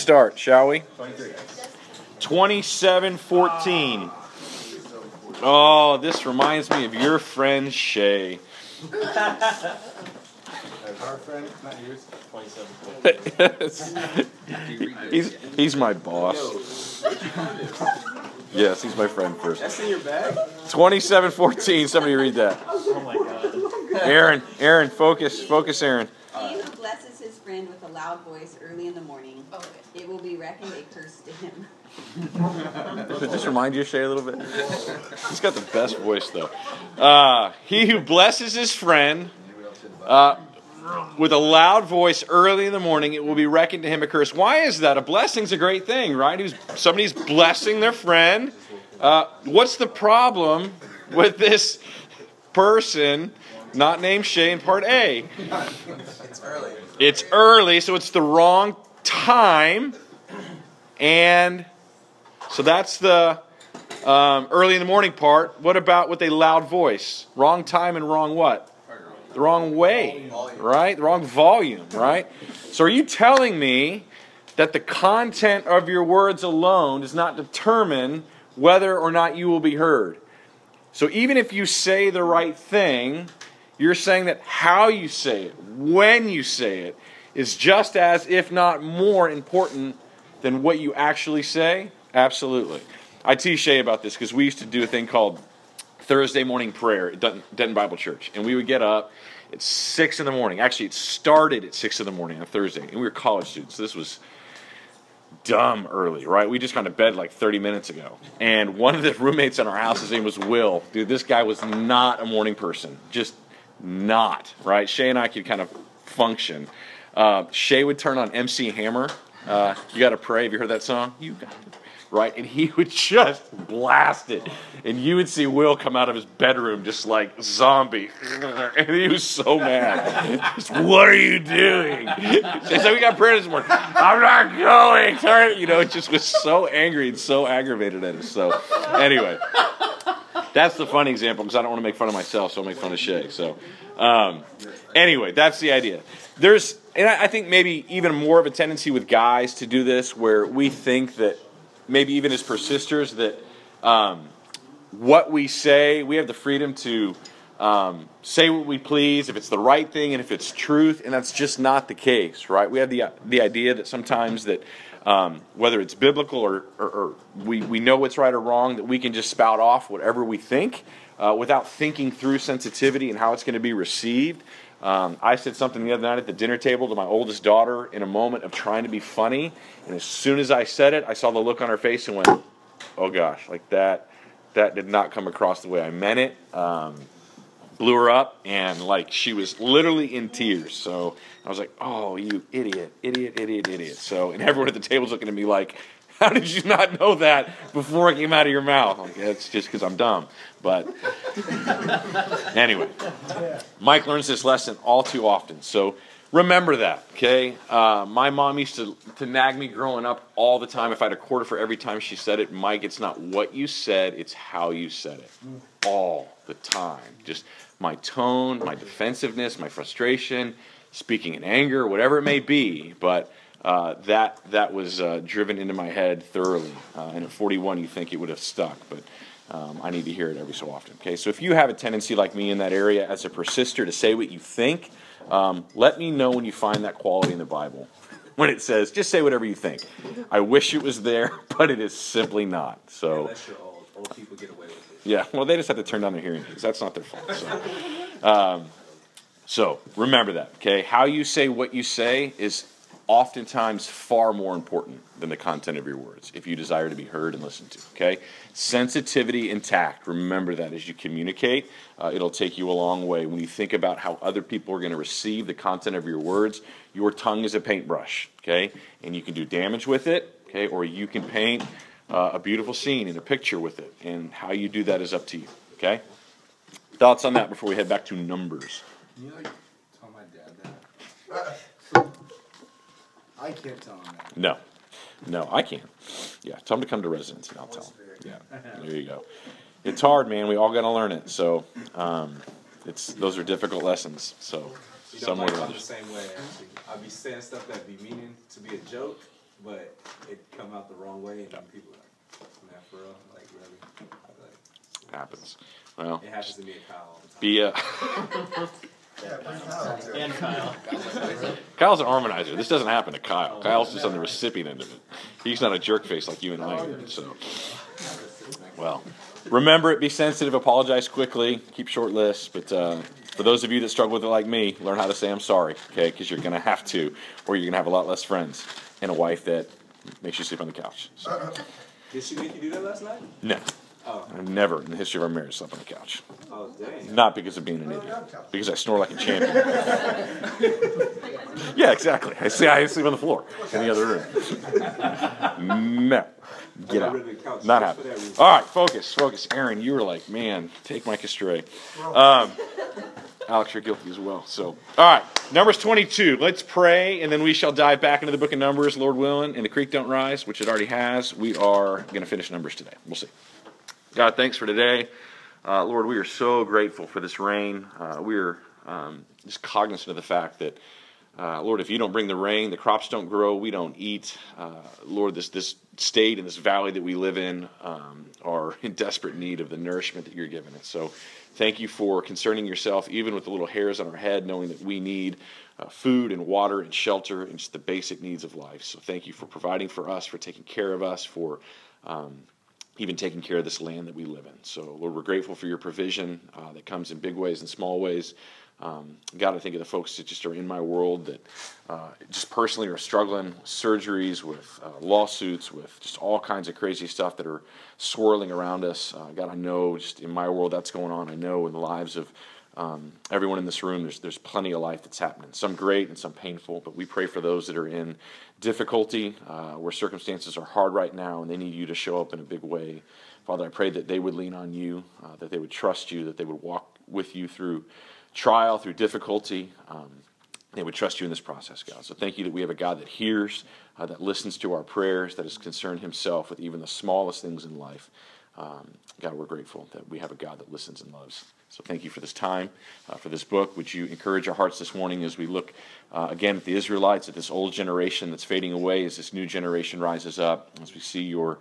start, shall we? 27:14. Oh, this reminds me of your friend Shay. Our friend, not yours. 27. He's my boss. Yes, he's my friend first. That's in your bag? 27:14. Somebody read that. Oh my God. Aaron, focus, Aaron. He who blesses his friend with a loud voice early in the morning, it will be reckoned a curse to him. Does it just remind you of Shay a little bit? He's got the best voice, though. He who blesses his friend with a loud voice early in the morning, it will be reckoned to him a curse. Why is that? A blessing's a great thing, right? Somebody's blessing their friend. What's the problem with this person not named Shay in part A? It's early, so it's the wrong time. And so that's the early in the morning part. What about with a loud voice? Wrong time and wrong what? The wrong way, right? The wrong volume, right? So are you telling me that the content of your words alone does not determine whether or not you will be heard? So even if you say the right thing, you're saying that how you say it, when you say it, is just as, if not more important than what you actually say? Absolutely. I tease Shay about this because we used to do a thing called Thursday morning prayer at Denton Bible Church. And we would get up at 6 in the morning. Actually, it started at 6 in the morning on Thursday. And we were college students. So this was dumb early, right? We just got to bed like 30 minutes ago. And one of the roommates in our house, his name was Will. Dude, this guy was not a morning person. Just not, right? Shay and I could kind of function. Shay would turn on MC Hammer. You Gotta Pray. Have you heard that song? You got to. Right? And he would just blast it. And you would see Will come out of his bedroom just like zombie. And he was so mad. Just, what are you doing? She said, we got prayer this morning. I'm not going. Sorry. You know, it just was so angry and so aggravated at us. So anyway, that's the funny example because I don't want to make fun of myself, so I'll make fun of Shay. So anyway, that's the idea. And I think maybe even more of a tendency with guys to do this where we think that maybe even as persisters, that what we say, we have the freedom to say what we please, if it's the right thing and if it's truth, and that's just not the case, right? We have the idea that sometimes that whether it's biblical or we know what's right or wrong, that we can just spout off whatever we think without thinking through sensitivity and how it's going to be received. I said something the other night at the dinner table to my oldest daughter in a moment of trying to be funny, and as soon as I said it, I saw the look on her face and went, oh gosh, like that did not come across the way I meant it. Blew her up, and like she was literally in tears. So I was like, oh, you idiot. So, and everyone at the table's looking at me like, how did you not know that before it came out of your mouth? Like, that's just because I'm dumb. But anyway, Mike learns this lesson all too often. So remember that, okay? My mom used to nag me growing up all the time. If I had a quarter for every time she said it, Mike, it's not what you said, it's how you said it. All the time. Just my tone, my defensiveness, my frustration, speaking in anger, whatever it may be. But that was driven into my head thoroughly. And at 41, you think it would have stuck, but I need to hear it every so often. Okay, so if you have a tendency like me in that area as a persister to say what you think, let me know when you find that quality in the Bible. When it says, just say whatever you think. I wish it was there, but it is simply not. So, unless you're old people get away with it. Yeah, well, they just have to turn down their hearing aids. That's not their fault. So remember that, okay? How you say what you say is oftentimes far more important than the content of your words if you desire to be heard and listened to, okay? Sensitivity and tact, remember that as you communicate. It'll take you a long way. When you think about how other people are going to receive the content of your words, your tongue is a paintbrush, okay? And you can do damage with it, okay? Or you can paint a beautiful scene and a picture with it. And how you do that is up to you, okay? Thoughts on that before we head back to Numbers? Can you tell my dad that? I can't tell him that. No, I can't. Yeah, tell him to come to residence and I'll tell him. Yeah, there you go. It's hard, man. We all got to learn it. So, those are difficult lessons. So, I'm the same way. Actually, I'll be saying stuff that be meaning to be a joke, but it come out the wrong way, and then people are like, man, for real, like really, like, Happens. Well, it happens to me and Kyle all the time. be And Kyle. Kyle's an harmonizer. This doesn't happen to Kyle. Kyle's just on the recipient end of it. He's not a jerk face like you and I are. So, well, remember it. Be sensitive. Apologize quickly. Keep short lists. But for those of you that struggle with it like me, learn how to say I'm sorry. Okay, because you're going to have to, or you're going to have a lot less friends and a wife that makes you sleep on the couch. So, Did she make you do that last night? no. Oh. I've never in the history of our marriage slept on the couch. Oh, dang. Not because of being an idiot. Because I snore like a champion. Yeah, exactly. I sleep on the floor in the other room. No. Get out. Not happening. All right, focus. Aaron, you were like, man, take Mike astray. Alex, you're guilty as well. So, all right, Numbers 22. Let's pray, and then we shall dive back into the book of Numbers, Lord willing, and the creek don't rise, which it already has. We are going to finish Numbers today. We'll see. God, thanks for today. Lord, we are so grateful for this rain. We are just cognizant of the fact that, Lord, if you don't bring the rain, the crops don't grow, we don't eat. Lord, this state and this valley that we live in are in desperate need of the nourishment that you're giving us. So thank you for concerning yourself, even with the little hairs on our head, knowing that we need food and water and shelter and just the basic needs of life. So thank you for providing for us, for taking care of us, for even taking care of this land that we live in. So, Lord, we're grateful for your provision that comes in big ways and small ways. God, I think of the folks that just are in my world that just personally are struggling with surgeries, with lawsuits, with just all kinds of crazy stuff that are swirling around us. God, I know just in my world that's going on. I know in the lives of everyone in this room, there's plenty of life that's happening. Some great and some painful, but we pray for those that are in difficulty, where circumstances are hard right now and they need you to show up in a big way. Father, I pray that they would lean on you, that they would trust you, that they would walk with you through trial, through difficulty. They would trust you in this process, God. So thank you that we have a God that hears, that listens to our prayers, that is concerned himself with even the smallest things in life. God, we're grateful that we have a God that listens and loves. So thank you for this time, for this book. Would you encourage our hearts this morning as we look again at the Israelites, at this old generation that's fading away, as this new generation rises up, as we see your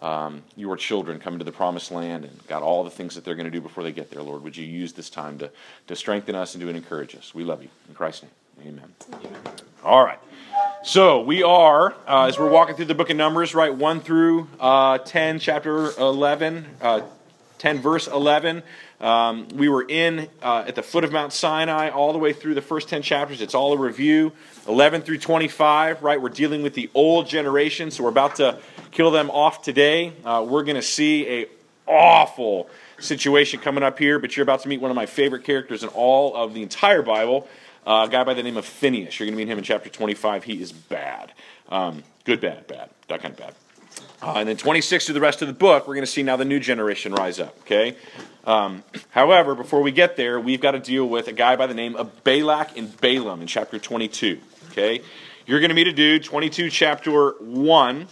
children come into the promised land and, God, all the things that they're going to do before they get there, Lord. Would you use this time to strengthen us and to encourage us? We love you. In Christ's name, amen. All right. So we are, as we're walking through the book of Numbers, right, 1 through 10, chapter 11, 10 verse 11. We were at the foot of Mount Sinai all the way through the first 10 chapters. It's all a review. 11 through 25, right, we're dealing with the old generation, so we're about to kill them off today. We're going to see a awful situation coming up here, but you're about to meet one of my favorite characters in all of the entire Bible, a guy by the name of Phineas. You're going to meet him in chapter 25. He is bad. Good, bad, that kind of bad. And then 26 through the rest of the book, we're going to see now the new generation rise up, okay? However, before we get there, we've got to deal with a guy by the name of Balak and Balaam in chapter 22, okay? You're going to meet a dude, 22 chapter 1,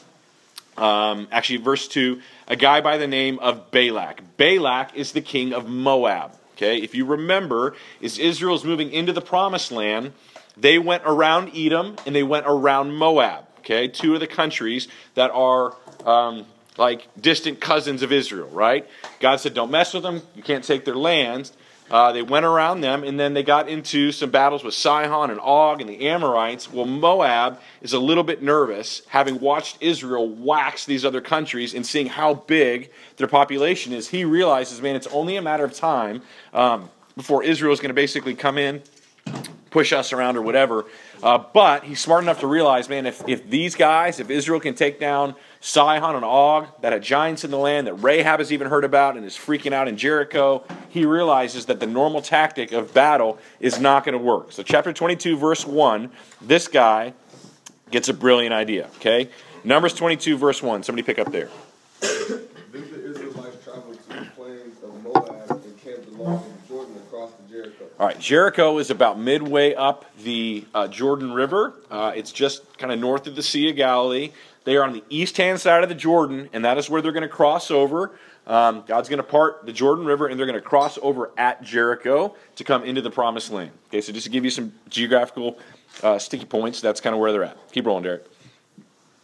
actually verse 2, a guy by the name of Balak. Balak is the king of Moab, okay? If you remember, as Israel's moving into the promised land, they went around Edom and they went around Moab, okay? Two of the countries that are like distant cousins of Israel, right? God said, don't mess with them. You can't take their lands. They went around them, and then they got into some battles with Sihon and Og and the Amorites. Well, Moab is a little bit nervous, having watched Israel wax these other countries and seeing how big their population is. He realizes, man, it's only a matter of time before Israel is going to basically come in, push us around or whatever. But he's smart enough to realize, man, if these guys, if Israel can take down Sihon and Og, that had giants in the land that Rahab has even heard about and is freaking out in Jericho, he realizes that the normal tactic of battle is not going to work. So chapter 22, verse 1, this guy gets a brilliant idea, okay? Numbers 22, verse 1. Somebody pick up there. Then the Israelites traveled to the plains of Moab and camped along the Jordan across the Jericho. All right, Jericho is about midway up the Jordan River. It's just kind of north of the Sea of Galilee. They are on the east-hand side of the Jordan, and that is where they're going to cross over. God's going to part the Jordan River, and they're going to cross over at Jericho to come into the Promised Land. Okay, so just to give you some geographical sticky points, that's kind of where they're at. Keep rolling, Derek.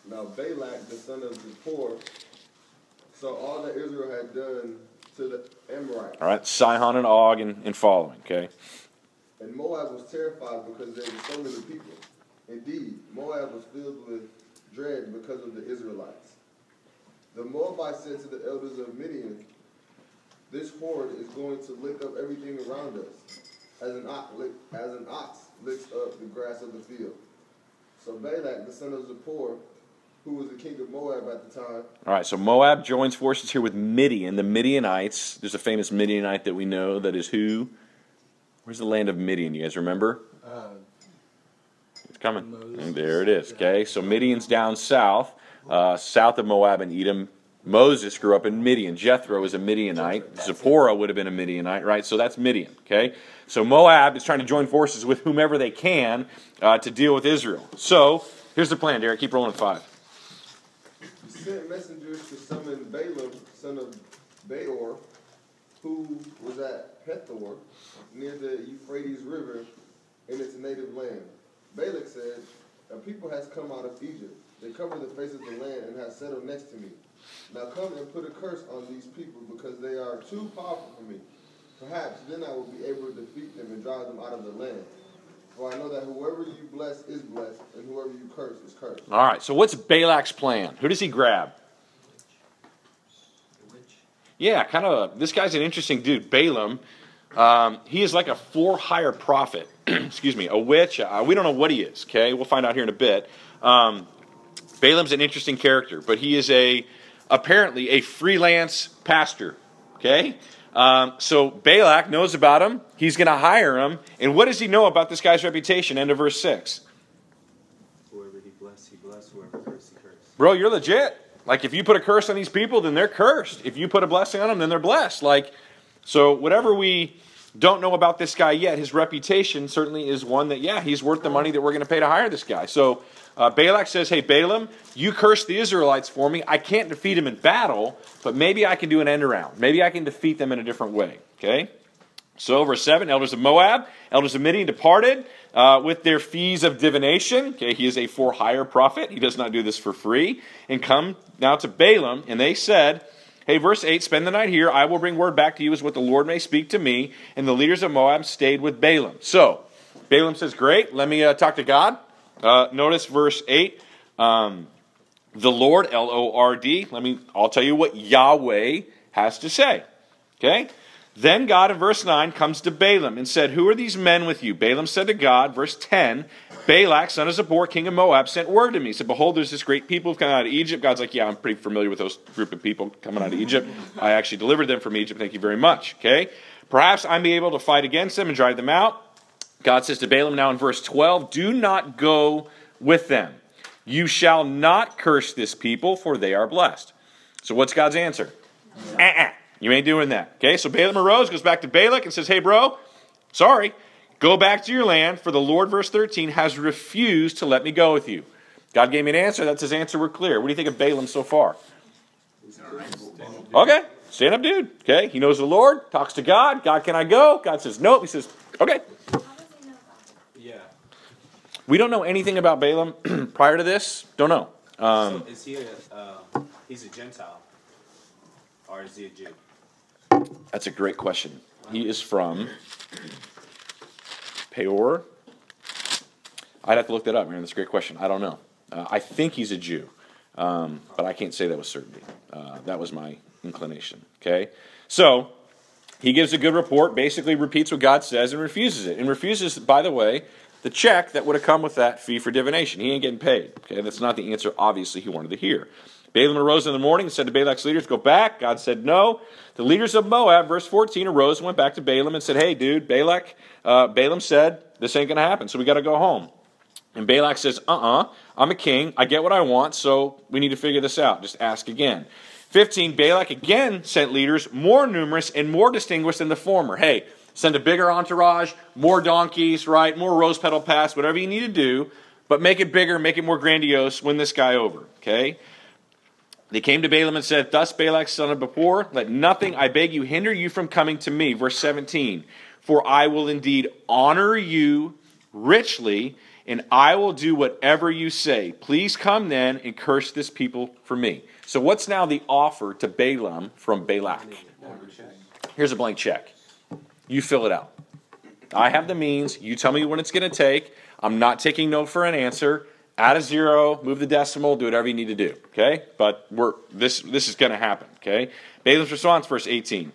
Now Balak, the son of Zippor, saw all that Israel had done to the Amorites. All right, Sihon and Og and following, okay? And Moab was terrified because there were so many people. Indeed, Moab was filled with dread because of the Israelites. The Moabites said to the elders of Midian, "This horde is going to lick up everything around us, as an ox licks up the grass of the field." So Balak, the son of Zippor, who was the king of Moab at the time. All right, so Moab joins forces here with Midian, the Midianites. There's a famous Midianite that we know that is who? Where's the land of Midian? You guys remember? It's coming. And there it is, okay? So Midian's down south, south of Moab and Edom. Moses grew up in Midian. Jethro was a Midianite. Zipporah would have been a Midianite, right? So that's Midian, okay? So Moab is trying to join forces with whomever they can to deal with Israel. So here's the plan, Derek. Keep rolling at 5. He sent messengers to summon Balaam, son of Beor, who was at Pethor, near the Euphrates River, in its native land. Balak said, "A people has come out of Egypt. They cover the face of the land and have settled next to me. Now come and put a curse on these people, because they are too powerful for me. Perhaps then I will be able to defeat them and drive them out of the land. For I know that whoever you bless is blessed, and whoever you curse is cursed." All right, so what's Balak's plan? Who does he grab? Yeah, kind of. This guy's an interesting dude, Balaam. He is like a for-hire prophet. Excuse me, a witch. We don't know what he is. Okay, we'll find out here in a bit. Balaam's an interesting character, but he is apparently a freelance pastor. Okay, so Balak knows about him. He's going to hire him. And what does he know about this guy's reputation? End of verse 6. Whoever he bless, whoever curse, he curse. Bro, you're legit. Like, if you put a curse on these people, then they're cursed. If you put a blessing on them, then they're blessed. Like, so whatever we don't know about this guy yet, his reputation certainly is one that, yeah, he's worth the money that we're going to pay to hire this guy. So Balak says, "Hey, Balaam, you curse the Israelites for me. I can't defeat them in battle, but maybe I can do an end around. Maybe I can defeat them in a different way." Okay? So, verse 7, elders of Moab, elders of Midian departed with their fees of divination. Okay, he is a for-hire prophet. He does not do this for free. And come now to Balaam, and they said, hey, verse 8, "Spend the night here. I will bring word back to you as what the Lord may speak to me." And the leaders of Moab stayed with Balaam. So, Balaam says, great, let me talk to God. Notice verse 8, the Lord, Lord, I'll tell you what Yahweh has to say. Okay? Then God, in verse 9, comes to Balaam and said, "Who are these men with you?" Balaam said to God, verse 10, "Balak, son of Zippor, king of Moab, sent word to me." He said, "Behold, there's this great people who've come out of Egypt." God's like, "Yeah, I'm pretty familiar with those group of people coming out of Egypt. I actually delivered them from Egypt. Thank you very much." Okay? "Perhaps I may be able to fight against them and drive them out." God says to Balaam now in verse 12, "Do not go with them. You shall not curse this people, for they are blessed." So what's God's answer? You ain't doing that. Okay, so Balaam arose, goes back to Balak, and says, "Hey, bro, sorry. Go back to your land, for the Lord," verse 13, "has refused to let me go with you." God gave me an answer. That's his answer. We're clear. What do you think of Balaam so far? Okay, stand up dude. Okay, he knows the Lord, talks to God. God, can I go? God says, nope. He says, okay. Yeah. We don't know anything about Balaam prior to this. Don't know. So is he he's a Gentile, or is he a Jew? That's a great question. He is from Peor. I'd have to look that up, man. That's a great question. I don't know. I think he's a Jew, but I can't say that with certainty. That was my inclination. Okay? So, he gives a good report, basically repeats what God says, and refuses it. And refuses, by the way, the check that would have come with that fee for divination. He ain't getting paid. Okay? That's not the answer, obviously, he wanted to hear. Balaam arose in the morning and said to Balak's leaders, "Go back." God said, "No." The leaders of Moab, verse 14, arose and went back to Balaam and said, "Hey, dude, Balak, Balaam said, this ain't going to happen, so we got to go home." And Balak says, I'm a king. I get what I want, so we need to figure this out. Just ask again. 15, Balak again sent leaders more numerous and more distinguished than the former. Hey, send a bigger entourage, more donkeys, right? More rose petal paths, whatever you need to do, but make it bigger, make it more grandiose, win this guy over, okay? They came to Balaam and said, "Thus Balak, son of Beor, let nothing, I beg you, hinder you from coming to me." Verse 17, "For I will indeed honor you richly and I will do whatever you say. Please come then and curse this people for me. So what's now the offer to Balaam from Balak? Here's a blank check. You fill it out. I have the means. You tell me what it's going to take. I'm not taking no for an answer. Add a zero, move the decimal, do whatever you need to do. Okay? But this is going to happen. Okay? Balaam's response, verse 18.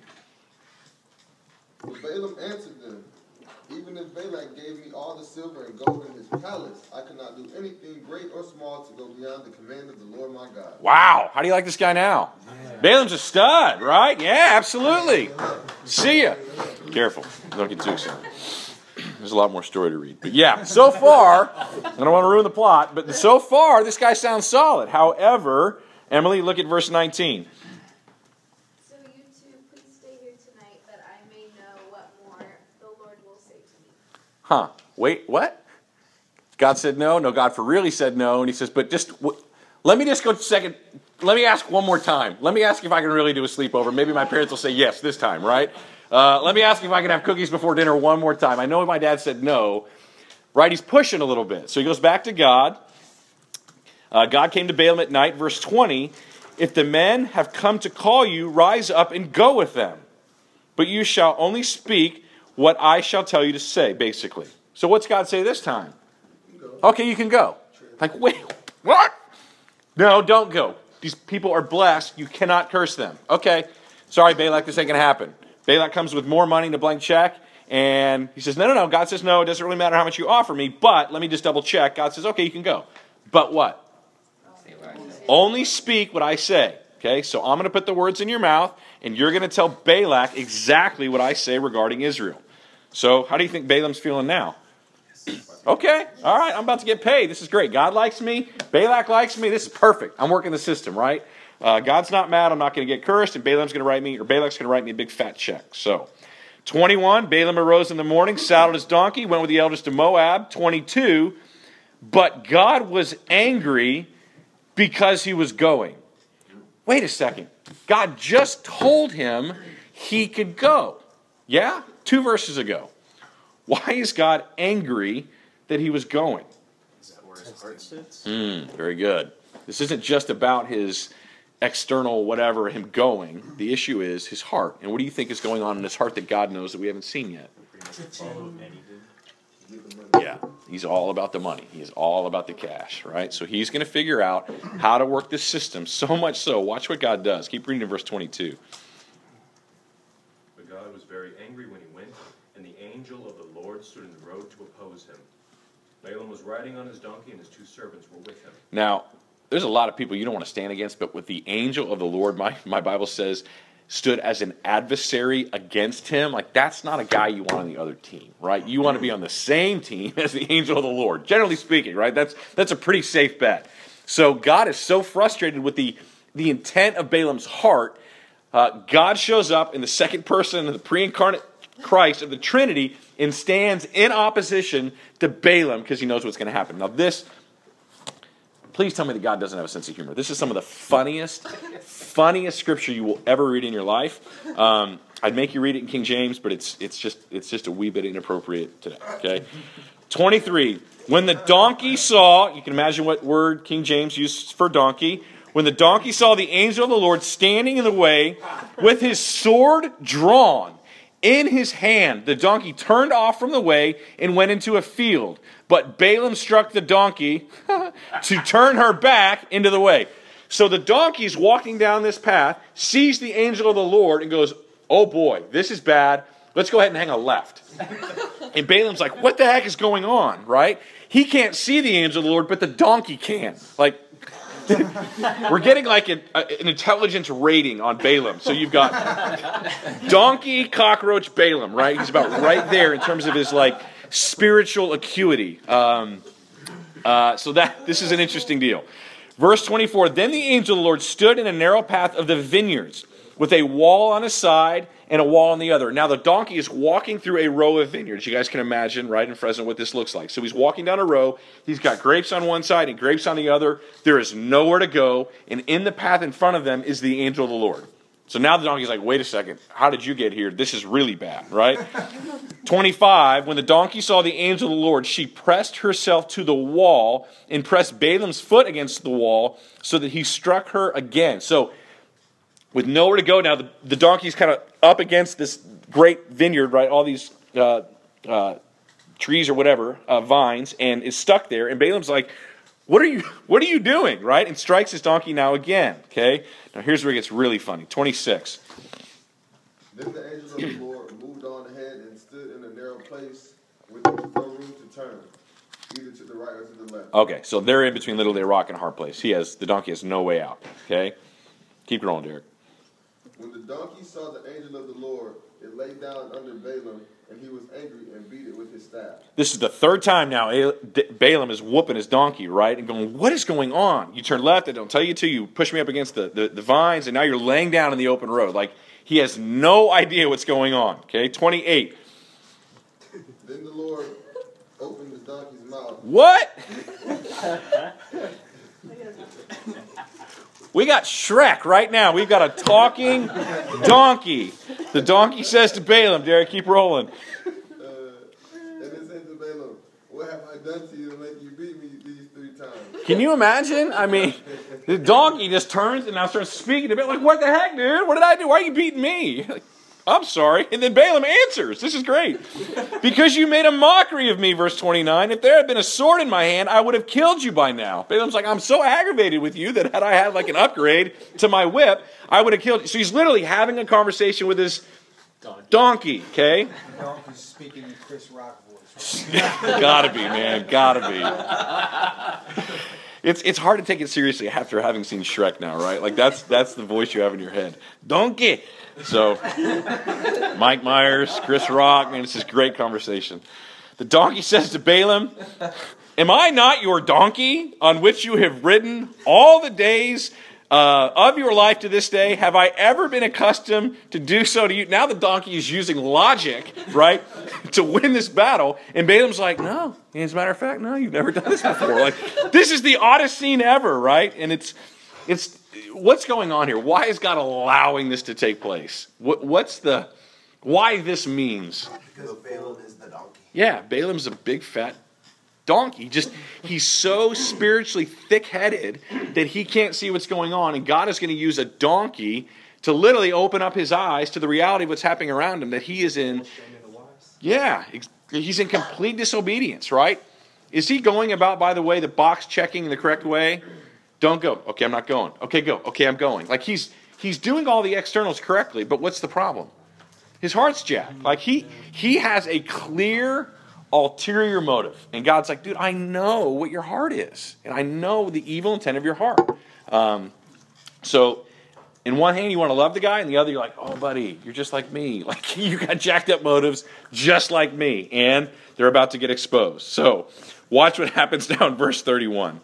But Balaam answered them, even if Balak gave me all the silver and gold in his palace, I could not do anything great or small to go beyond the command of the Lord my God. Wow. How do you like this guy now? Yeah. Balaam's a stud, right? Yeah, absolutely. See ya. Careful. Don't get too excited. There's a lot more story to read. But yeah, so far, I don't want to ruin the plot, but so far, this guy sounds solid. However, Emily, look at verse 19. So you two, please stay here tonight, that I may know what more the Lord will say to me. Huh. Wait, what? God said no. No, God for really said no. And he says, but let me just go a second. Let me ask one more time. Let me ask if I can really do a sleepover. Maybe my parents will say yes this time, right? Let me ask if I can have cookies before dinner one more time. I know my dad said no, right? He's pushing a little bit. So he goes back to God. God came to Balaam at night, verse 20. If the men have come to call you, rise up and go with them. But you shall only speak what I shall tell you to say, basically. So what's God say this time? Okay, you can go. Like, wait, what? No, don't go. These people are blessed. You cannot curse them. Okay, sorry, Balak, this ain't going to happen. Balak comes with more money in a blank check, and he says, no. God says, no, it doesn't really matter how much you offer me, but let me just double check. God says, okay, you can go. But what? Only speak what I say. Okay, so I'm going to put the words in your mouth, and you're going to tell Balak exactly what I say regarding Israel. So how do you think Balaam's feeling now? Okay, all right, I'm about to get paid. This is great. God likes me. Balak likes me. This is perfect. I'm working the system, right? God's not mad. I'm not going to get cursed, and Balak's going to write me a big fat check. So, 21, Balaam arose in the morning, saddled his donkey, went with the elders to Moab. 22, but God was angry because he was going. Wait a second. God just told him he could go. Yeah? 2 verses ago. Why is God angry that he was going? Is that where his heart sits? Very good. This isn't just about his external whatever, him going. The issue is his heart. And what do you think is going on in his heart that God knows that we haven't seen yet? Yeah, he's all about the money. He's all about the cash, right? So he's going to figure out how to work this system, so much so. Watch what God does. Keep reading in verse 22. But God was very angry when he went, and the angel of the Lord stood in the road to oppose him. Balaam was riding on his donkey, and his 2 servants were with him. Now, there's a lot of people you don't want to stand against, but with the angel of the Lord, my Bible says, stood as an adversary against him. Like, that's not a guy you want on the other team, right? You want to be on the same team as the angel of the Lord, generally speaking, right? That's a pretty safe bet. So God is so frustrated with the intent of Balaam's heart. God shows up in the second person of the pre-incarnate Christ of the Trinity and stands in opposition to Balaam because he knows what's going to happen. Now this, please tell me that God doesn't have a sense of humor. This is some of the funniest scripture you will ever read in your life. I'd make you read it in King James, but it's just a wee bit inappropriate today. Okay, 23. When the donkey saw, you can imagine what word King James uses for donkey. When the donkey saw the angel of the Lord standing in the way with his sword drawn in his hand, the donkey turned off from the way and went into a field. But Balaam struck the donkey to turn her back into the way. So the donkey's walking down this path, sees the angel of the Lord, and goes, oh boy, this is bad. Let's go ahead and hang a left. And Balaam's like, what the heck is going on, right? He can't see the angel of the Lord, but the donkey can. Like, we're getting like an intelligence rating on Balaam. So you've got donkey, cockroach, Balaam, right? He's about right there in terms of his like spiritual acuity. So this is an interesting deal. Verse 24, then the angel of the Lord stood in a narrow path of the vineyards with a wall on his side and a wall on the other. Now the donkey is walking through a row of vineyards. You guys can imagine right in Fresno what this looks like. So he's walking down a row. He's got grapes on one side and grapes on the other. There is nowhere to go. And in the path in front of them is the angel of the Lord. So now the donkey's like, wait a second, how did you get here? This is really bad, right? 25, when the donkey saw the angel of the Lord, she pressed herself to the wall and pressed Balaam's foot against the wall so that he struck her again. So with nowhere to go now, the donkey's kind of up against this great vineyard, right? All these trees or whatever, vines, and is stuck there. And Balaam's like, what are you doing, right? And strikes his donkey now again, okay? Now here's where it gets really funny. 26. Then the angel of the Lord moved on ahead and stood in a narrow place with no room to turn, either to the right or to the left. Okay, so they're in between literally a rock and a hard place. The donkey has no way out, okay? Keep going, Derek. When the donkey saw the angel of the Lord, it lay down under Balaam, and he was angry and beat it with his staff. This is the third time now Balaam is whooping his donkey, right? And going, what is going on? You turn left, I don't tell you to. You push me up against the vines, and now you're laying down in the open road. Like, he has no idea what's going on, okay? 28. Then the Lord opened the donkey's mouth. What? We got Shrek right now. We've got a talking donkey. The donkey says to Balaam, Derek, keep rolling. And it said to Balaam, what have I done to you to make you beat me these 3 times? Can you imagine? I mean, the donkey just turns and now starts speaking to Balaam. Like, what the heck, dude? What did I do? Why are you beating me? Like, I'm sorry. And then Balaam answers. This is great. Because you made a mockery of me, verse 29. If there had been a sword in my hand, I would have killed you by now. Balaam's like, I'm so aggravated with you that had I had like an upgrade to my whip, I would have killed you. So he's literally having a conversation with his donkey, okay? The donkey's speaking in Chris Rock voice. Gotta be, man. Gotta be. It's hard to take it seriously after having seen Shrek now, right? Like, that's the voice you have in your head. Donkey! So, Mike Myers, Chris Rock, man, it's this great conversation. The donkey says to Balaam, am I not your donkey on which you have ridden all the days of your life to this day? Have I ever been accustomed to do so to you? Now the donkey is using logic, right, to win this battle. And Balaam's like, no. As a matter of fact, no, you've never done this before. Like, this is the oddest scene ever, right? And it's what's going on here? Why is God allowing this to take place? Why this means? Because Balaam is the donkey. Yeah, Balaam's a big fat donkey. He's so spiritually thick-headed that he can't see what's going on, and God is going to use a donkey to literally open up his eyes to the reality of what's happening around him, that he is in, he's in complete disobedience, right? Is he going about, by the way, the box checking in the correct way? Don't go. Okay, I'm not going. Okay, go. Okay, I'm going. Like, he's doing all the externals correctly, but what's the problem? His heart's jacked. Like, he has a clear ulterior motive. And God's like, dude, I know what your heart is. And I know the evil intent of your heart. So, in one hand, you want to love the guy, and the other, you're like, oh, buddy, you're just like me. Like, you got jacked up motives just like me. And they're about to get exposed. So, watch what happens now in verse 31.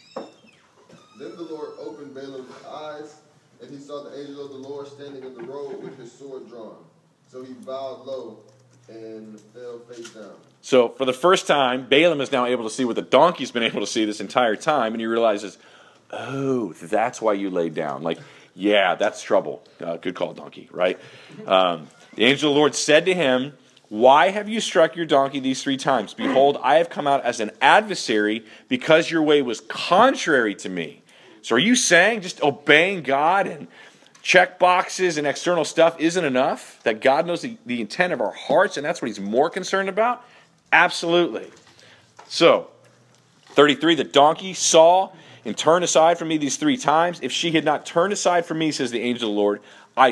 Then the Lord opened Balaam's eyes, and he saw the angel of the Lord standing in the road with his sword drawn. So he bowed low and fell face down. So for the first time, Balaam is now able to see what the donkey's been able to see this entire time, and he realizes, oh, that's why you laid down. Like, yeah, that's trouble. Good call, donkey, right? The angel of the Lord said to him, why have you struck your donkey these 3 times? Behold, I have come out as an adversary because your way was contrary to me. So are you saying just obeying God and check boxes and external stuff isn't enough? That God knows the intent of our hearts and that's what he's more concerned about? Absolutely. So, 33, the donkey saw and turned aside from me these 3 times. If she had not turned aside from me, says the angel of the Lord, I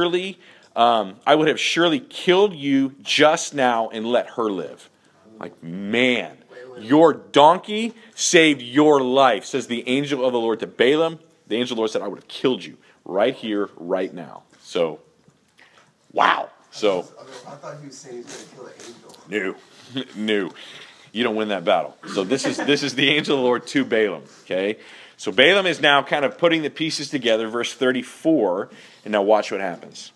would have surely killed you just now and let her live. Like, man, your donkey saved your life, says the angel of the Lord to Balaam. The angel of the Lord said, I would have killed you right here, right now. So, wow. So, I thought he was saying he was going to kill an angel. No. You don't win that battle. So this is the angel of the Lord to Balaam. Okay? So Balaam is now kind of putting the pieces together, verse 34, and now watch what happens.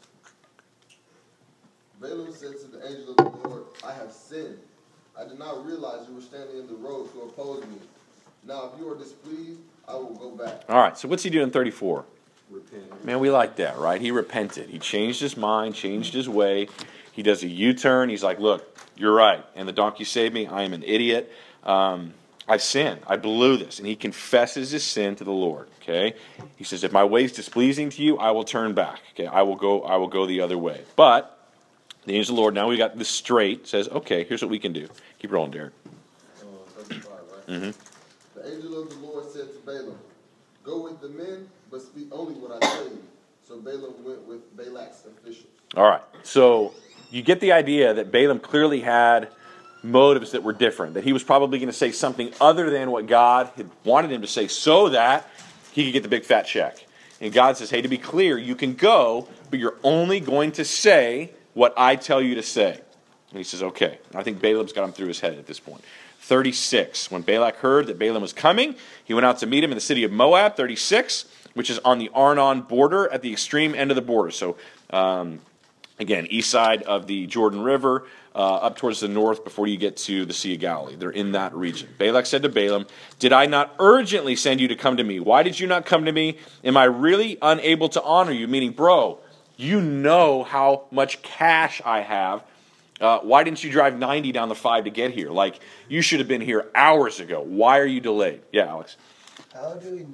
Balaam said to the angel of the Lord, I have sinned. I did not realize you were standing in the road to oppose me. Now, if you are displeased, I will go back. All right, so what's he doing in 34? Repent. Man, we like that, right? He repented. He changed his mind, changed his way. He does a U-turn. He's like, look, you're right. And the donkey saved me. I am an idiot. I've sinned. I blew this. And he confesses his sin to the Lord. Okay? He says, if my way is displeasing to you, I will turn back. Okay? I will go the other way. But the angel of the Lord, now we got this straight, says, okay, here's what we can do. Keep rolling, Derek. 35, right? The angel of the Lord said to Balaam, go with the men, but speak only what I tell you. So Balaam went with Balak's officials. All right. So you get the idea that Balaam clearly had motives that were different, that he was probably going to say something other than what God had wanted him to say so that he could get the big fat check. And God says, hey, to be clear, you can go, but you're only going to say what I tell you to say. And he says, okay. And I think Balaam's got him through his head at this point. 36, when Balak heard that Balaam was coming, he went out to meet him in the city of Moab. 36, which is on the Arnon border at the extreme end of the border. So, again, east side of the Jordan River, up towards the north before you get to the Sea of Galilee. They're in that region. Balak said to Balaam, did I not urgently send you to come to me? Why did you not come to me? Am I really unable to honor you? Meaning, bro, you know how much cash I have. Why didn't you drive 90 down the 5 to get here? Like, you should have been here hours ago. Why are you delayed? Yeah, Alex. How do we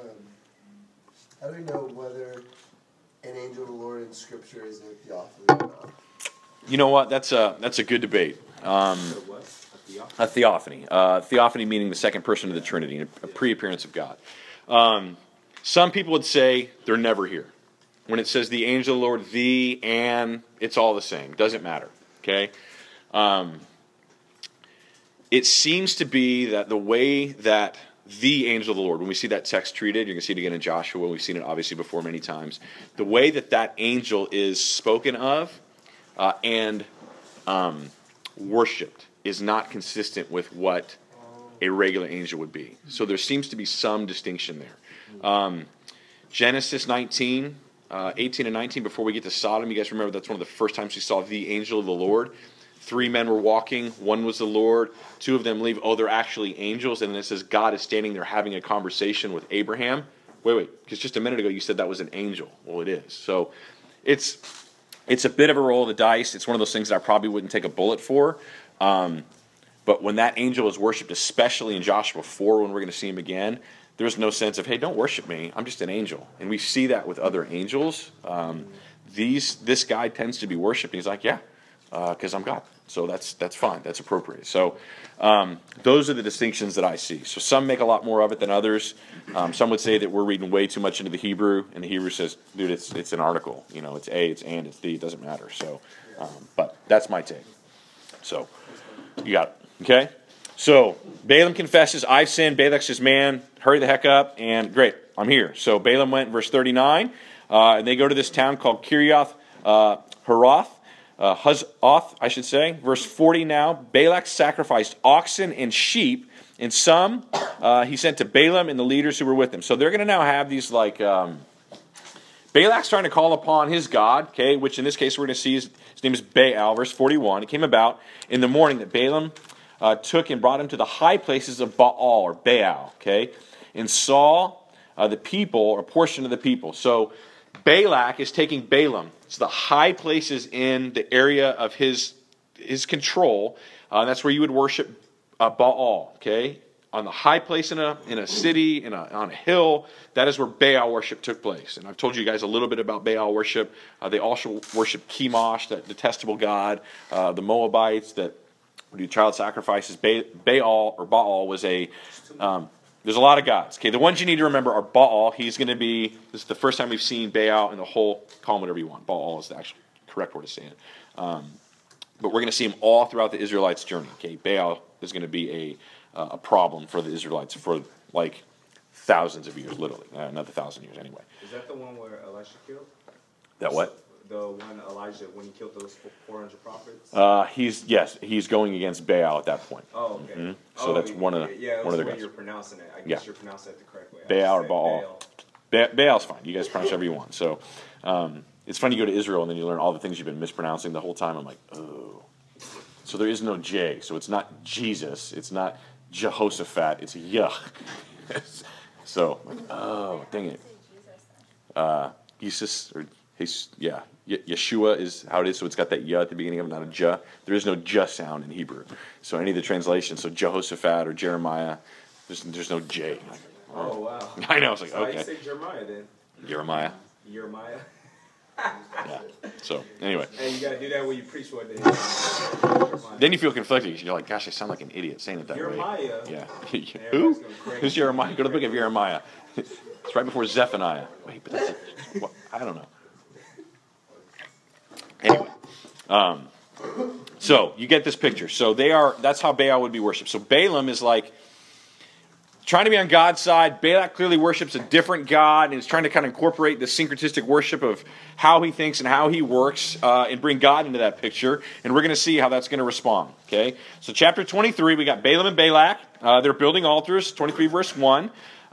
know whether an angel of the Lord in Scripture is a theophany or not? You know what? That's a good debate. A theophany. Theophany meaning the second person of the Trinity, a pre-appearance of God. Some people would say they're never here. When it says the angel of the Lord, the, and, it's all the same. Doesn't matter. Okay? It seems to be that the way that the angel of the Lord, when we see that text treated, you're going to see it again in Joshua, we've seen it obviously before many times, the way that angel is spoken of and worshipped is not consistent with what a regular angel would be. So there seems to be some distinction there. Genesis 19, 18 and 19, before we get to Sodom, you guys remember that's one of the first times we saw the angel of the Lord. 3 men were walking, one was the Lord, 2 of them leave, they're actually angels, and then it says God is standing there having a conversation with Abraham. Wait, because just a minute ago you said that was an angel. Well, it is. So it's a bit of a roll of the dice. It's one of those things that I probably wouldn't take a bullet for. But when that angel is worshipped, especially in Joshua 4, when we're going to see him again, there's no sense of, hey, don't worship me. I'm just an angel. And we see that with other angels. This guy tends to be worshipped. And he's like, yeah, because I'm God. So that's fine. That's appropriate. So those are the distinctions that I see. So some make a lot more of it than others. Some would say that we're reading way too much into the Hebrew. And the Hebrew says, dude, it's an article. You know, it's a, it's and, it's the. It doesn't matter. So, but that's my take. So you got it. Okay? So Balaam confesses, I've sinned. Balak says, man, hurry the heck up. And great, I'm here. So Balaam went, verse 39, and they go to this town called Kiriath Huroth. Huzoth, I should say. Verse 40 now, Balak sacrificed oxen and sheep, and some he sent to Balaam and the leaders who were with him. So they're going to now have these like, Balak's trying to call upon his God, okay, which in this case we're going to see his name is Baal, verse 41. It came about in the morning that Balaam took and brought him to the high places of Baal, or Baal, okay, and saw the people, or a portion of the people. So Balak is taking Balaam to the high places in the area of his control. That's where you would worship Baal, okay? On the high place in a city, on a hill, that is where Baal worship took place. And I've told you guys a little bit about Baal worship. They also worship Chemosh, that detestable god. The Moabites that would do child sacrifices. Baal was a... there's a lot of gods. Okay, the ones you need to remember are Baal. He's going to be... This is the first time we've seen Baal in the whole... Call him whatever you want. Baal is the actual correct word to say it. But we're going to see him all throughout the Israelites' journey. Okay, Baal is going to be a problem for the Israelites for like thousands of years, literally. Another 1,000 years anyway. Is that the one where Elisha killed? That what? The one Elijah, when he killed those 400 prophets? He's going against Baal at that point. Oh, okay. Mm-hmm. So that's one of their guys. You're pronouncing it. I guess you're pronouncing it the correct way. Baal or Baal. Baal's fine. You guys pronounce whatever you want. So it's funny you go to Israel and then you learn all the things you've been mispronouncing the whole time. I'm like, oh. So there is no J. So it's not Jesus. It's not Jehoshaphat. It's Yuh. So, oh, dang it. Jesus, or Yeshua is how it is, so it's got that yah at the beginning of it, not a jah. There is no jah sound in Hebrew. So any of the translations, so Jehoshaphat or Jeremiah, there's no J. Oh, wow. I know, it's like, So how okay. you say Jeremiah then? Jeremiah. Jeremiah. Yeah. So, anyway. And you gotta do that when you preach one day. Then you feel conflicted. You're like, gosh, I sound like an idiot saying it that Jeremiah. way. Yeah. Everybody's Who? going crazy. Who's Jeremiah? Go to the book of Jeremiah. It's right before Zephaniah. Wait, but that's I don't know. Anyway. So, you get this picture. So, that's how Baal would be worshipped. So, Balaam is like trying to be on God's side. Balak clearly worships a different God and is trying to kind of incorporate the syncretistic worship of how he thinks and how he works and bring God into that picture. And we're going to see how that's going to respond. Okay, so chapter 23, we got Balaam and Balak. They're building altars, 23 verse 1.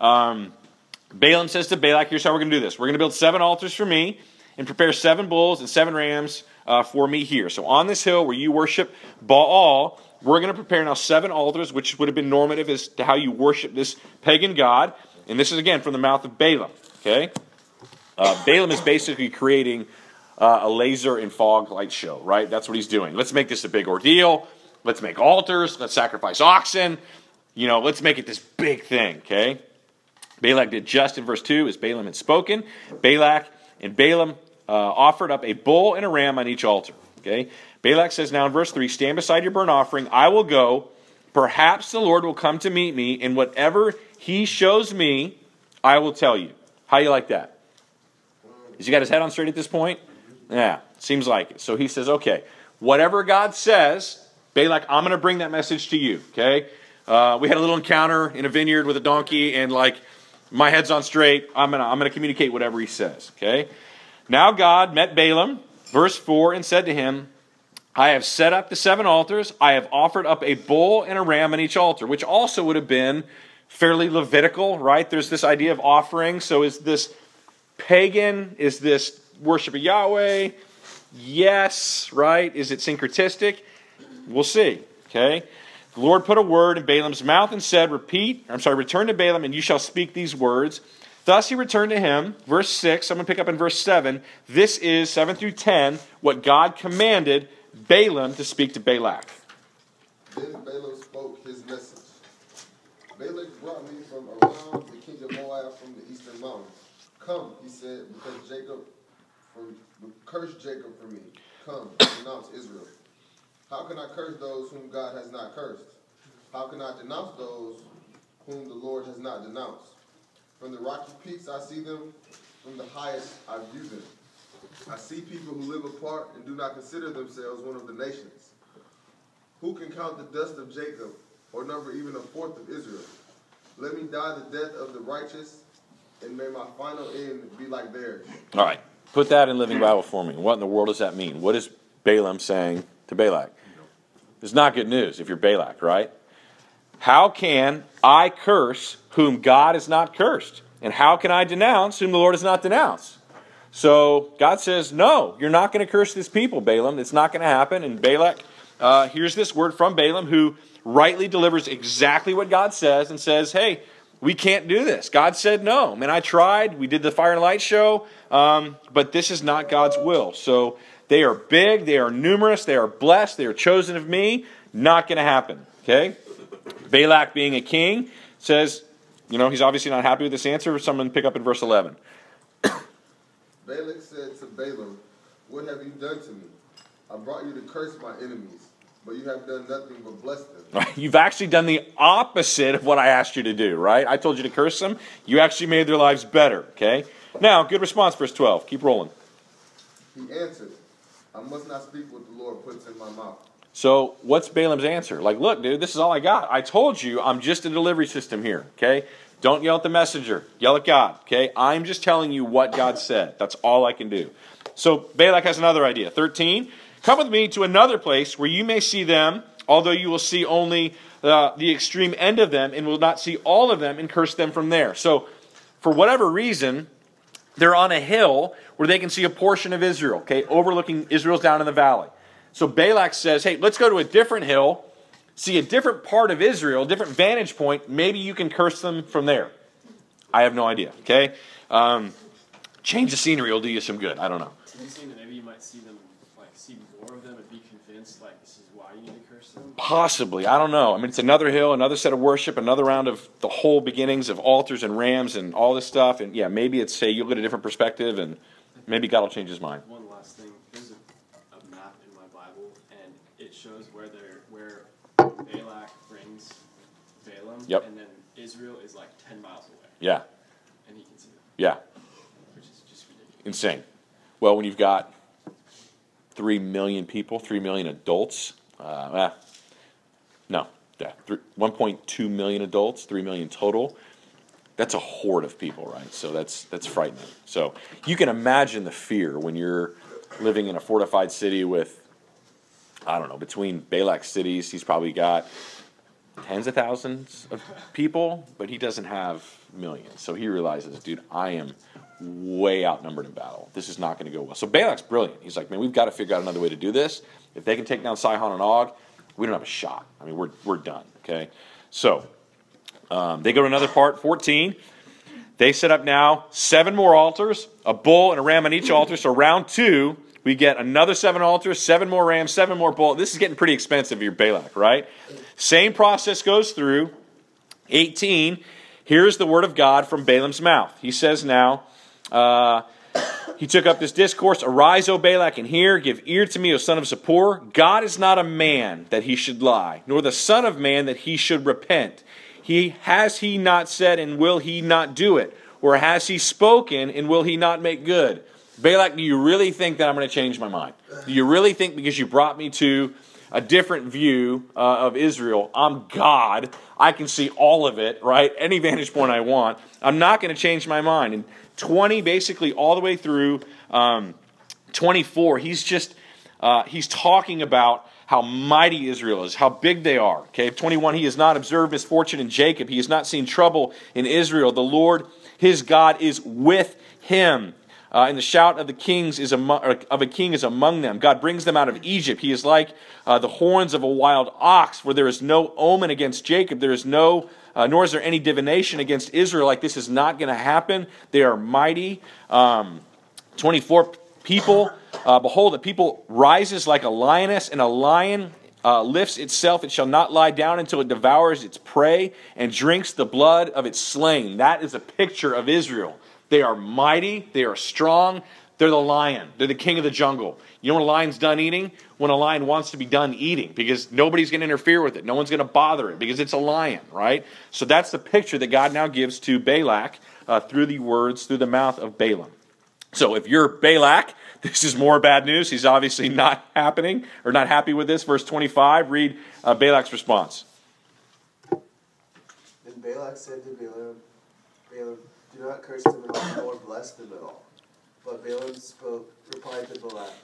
Balaam says to Balak, here's how we're going to do this. We're going to build 7 altars for me and prepare 7 bulls and 7 rams for me here. So on this hill where you worship Baal, we're going to prepare now 7 altars, which would have been normative as to how you worship this pagan god. And this is, again, from the mouth of Balaam. Okay? Balaam is basically creating a laser and fog light show, right? That's what he's doing. Let's make this a big ordeal. Let's make altars. Let's sacrifice oxen. Let's make it this big thing, okay? Balak did just in verse 2 as Balaam had spoken. Balak and Balaam offered up a bull and a ram on each altar, okay? Balak says now in verse 3, stand beside your burnt offering, I will go, perhaps the Lord will come to meet me, and whatever he shows me, I will tell you. How you like that? Has he got his head on straight at this point? Yeah, seems like it. So he says, okay, whatever God says, Balak, I'm going to bring that message to you, okay? We had a little encounter in a vineyard with a donkey, and my head's on straight. I'm gonna communicate whatever he says, okay? Now God met Balaam, verse 4, and said to him, I have set up the 7 altars. I have offered up a bull and a ram on each altar, which also would have been fairly Levitical, right? There's this idea of offering. So is this pagan? Is this worship of Yahweh? Yes, right? Is it syncretistic? We'll see, okay? The Lord put a word in Balaam's mouth and said, return to Balaam and you shall speak these words. Thus he returned to him. Verse 6, I'm going to pick up in verse 7. This is, 7 through 10, what God commanded Balaam to speak to Balak. Then Balaam spoke his message. Balak brought me from around the king of Moab from the eastern mountains. Come, he said, curse Jacob for me. Come, denounce Israel. How can I curse those whom God has not cursed? How can I denounce those whom the Lord has not denounced? From the rocky peaks I see them, from the highest I view them. I see people who live apart and do not consider themselves one of the nations. Who can count the dust of Jacob, or number even a fourth of Israel? Let me die the death of the righteous, and may my final end be like theirs. All right, put that in Living Bible for me. What in the world does that mean? What is Balaam saying to Balak? It's not good news if you're Balak, right? How can I curse whom God has not cursed? And how can I denounce whom the Lord has not denounced? So God says, no, you're not going to curse this people, Balaam. It's not going to happen. And Balak here's this word from Balaam, who rightly delivers exactly what God says and says, hey, we can't do this. God said no. I tried. We did the fire and light show, but this is not God's will. So they are big. They are numerous. They are blessed. They are chosen of me. Not going to happen. Okay? Balak, being a king, says, he's obviously not happy with this answer. Someone pick up in verse 11. Balak said to Balaam, what have you done to me? I brought you to curse my enemies, but you have done nothing but bless them. Right? You've actually done the opposite of what I asked you to do, right? I told you to curse them. You actually made their lives better, okay? Now, good response, verse 12. Keep rolling. He answered, I must not speak what the Lord puts in my mouth. So, what's Balaam's answer? Look, dude, this is all I got. I told you I'm just a delivery system here, okay? Don't yell at the messenger. Yell at God, okay? I'm just telling you what God said. That's all I can do. So, Balak has another idea. 13, come with me to another place where you may see them, although you will see only the extreme end of them and will not see all of them, and curse them from there. So, for whatever reason, they're on a hill where they can see a portion of Israel, okay? Overlooking Israel's down in the valley. So Balak says, hey, let's go to a different hill, see a different part of Israel, a different vantage point. Maybe you can curse them from there. I have no idea, okay? change the scenery will do you some good. I don't know. Do you think that maybe you might see them, like, see more of them and be convinced, like, this is why you need to curse them? Possibly. I don't know. I mean, it's another hill, another set of worship, another round of the whole beginnings of altars and rams and all this stuff. And yeah, maybe it's, say, you'll get a different perspective and maybe God will change his mind. One last thing. There's a map in my Bible, and it shows where Balak brings Balaam, Yep. and then Israel is like 10 miles away. Yeah. And he can see them, Yeah. which is just ridiculous. Insane. Well, when you've got 3 million people, 3 million adults, 1.2 million adults, 3 million total. That's a horde of people, right? So that's frightening. So you can imagine the fear when you're living in a fortified city with, I don't know, between Balak's cities, he's probably got tens of thousands of people, but he doesn't have millions. So he realizes, dude, I am way outnumbered in battle. This is not going to go well. So Balak's brilliant. He's like, man, we've got to figure out another way to do this. If they can take down Sihon and Og, we don't have a shot. I mean, we're done, okay? So they go to another part, 14. They set up now 7 more altars, a bull and a ram on each altar. So round 2, we get another 7 altars, 7 more rams, 7 more bulls. This is getting pretty expensive for your Balak, right? Same process goes through. 18, here's the word of God from Balaam's mouth. He says now, he took up this discourse, arise, O Balak, and hear, give ear to me, O son of Zippor. God is not a man that he should lie, nor the son of man that he should repent. Has he not said, and will he not do it? Or has he spoken, and will he not make good? Balak, do you really think that I'm going to change my mind? Do you really think because you brought me to a different view of Israel, I'm God, I can see all of it, right? Any vantage point I want. I'm not going to change my mind. And 20, basically all the way through 24, he's talking about how mighty Israel is, how big they are. Okay, 21, he has not observed misfortune in Jacob. He has not seen trouble in Israel. The Lord, his God, is with him. And the shout of the kings of a king is among them. God brings them out of Egypt. He is like the horns of a wild ox, where there is no omen against Jacob. There is nor is there any divination against Israel. Like this is not going to happen. They are mighty. 24 people. Behold, the people rises like a lioness, and a lion lifts itself. It shall not lie down until it devours its prey and drinks the blood of its slain. That is a picture of Israel. They are mighty. They are strong. They're the lion. They're the king of the jungle. You know when a lion's done eating? When a lion wants to be done eating, because nobody's going to interfere with it. No one's going to bother it because it's a lion, right? So that's the picture that God now gives to Balak through the mouth of Balaam. So if you're Balak, this is more bad news. He's obviously not happy with this. Verse 25, read Balak's response. Then Balak said to Balaam, do not curse them at all, nor bless them at all. But Balaam replied to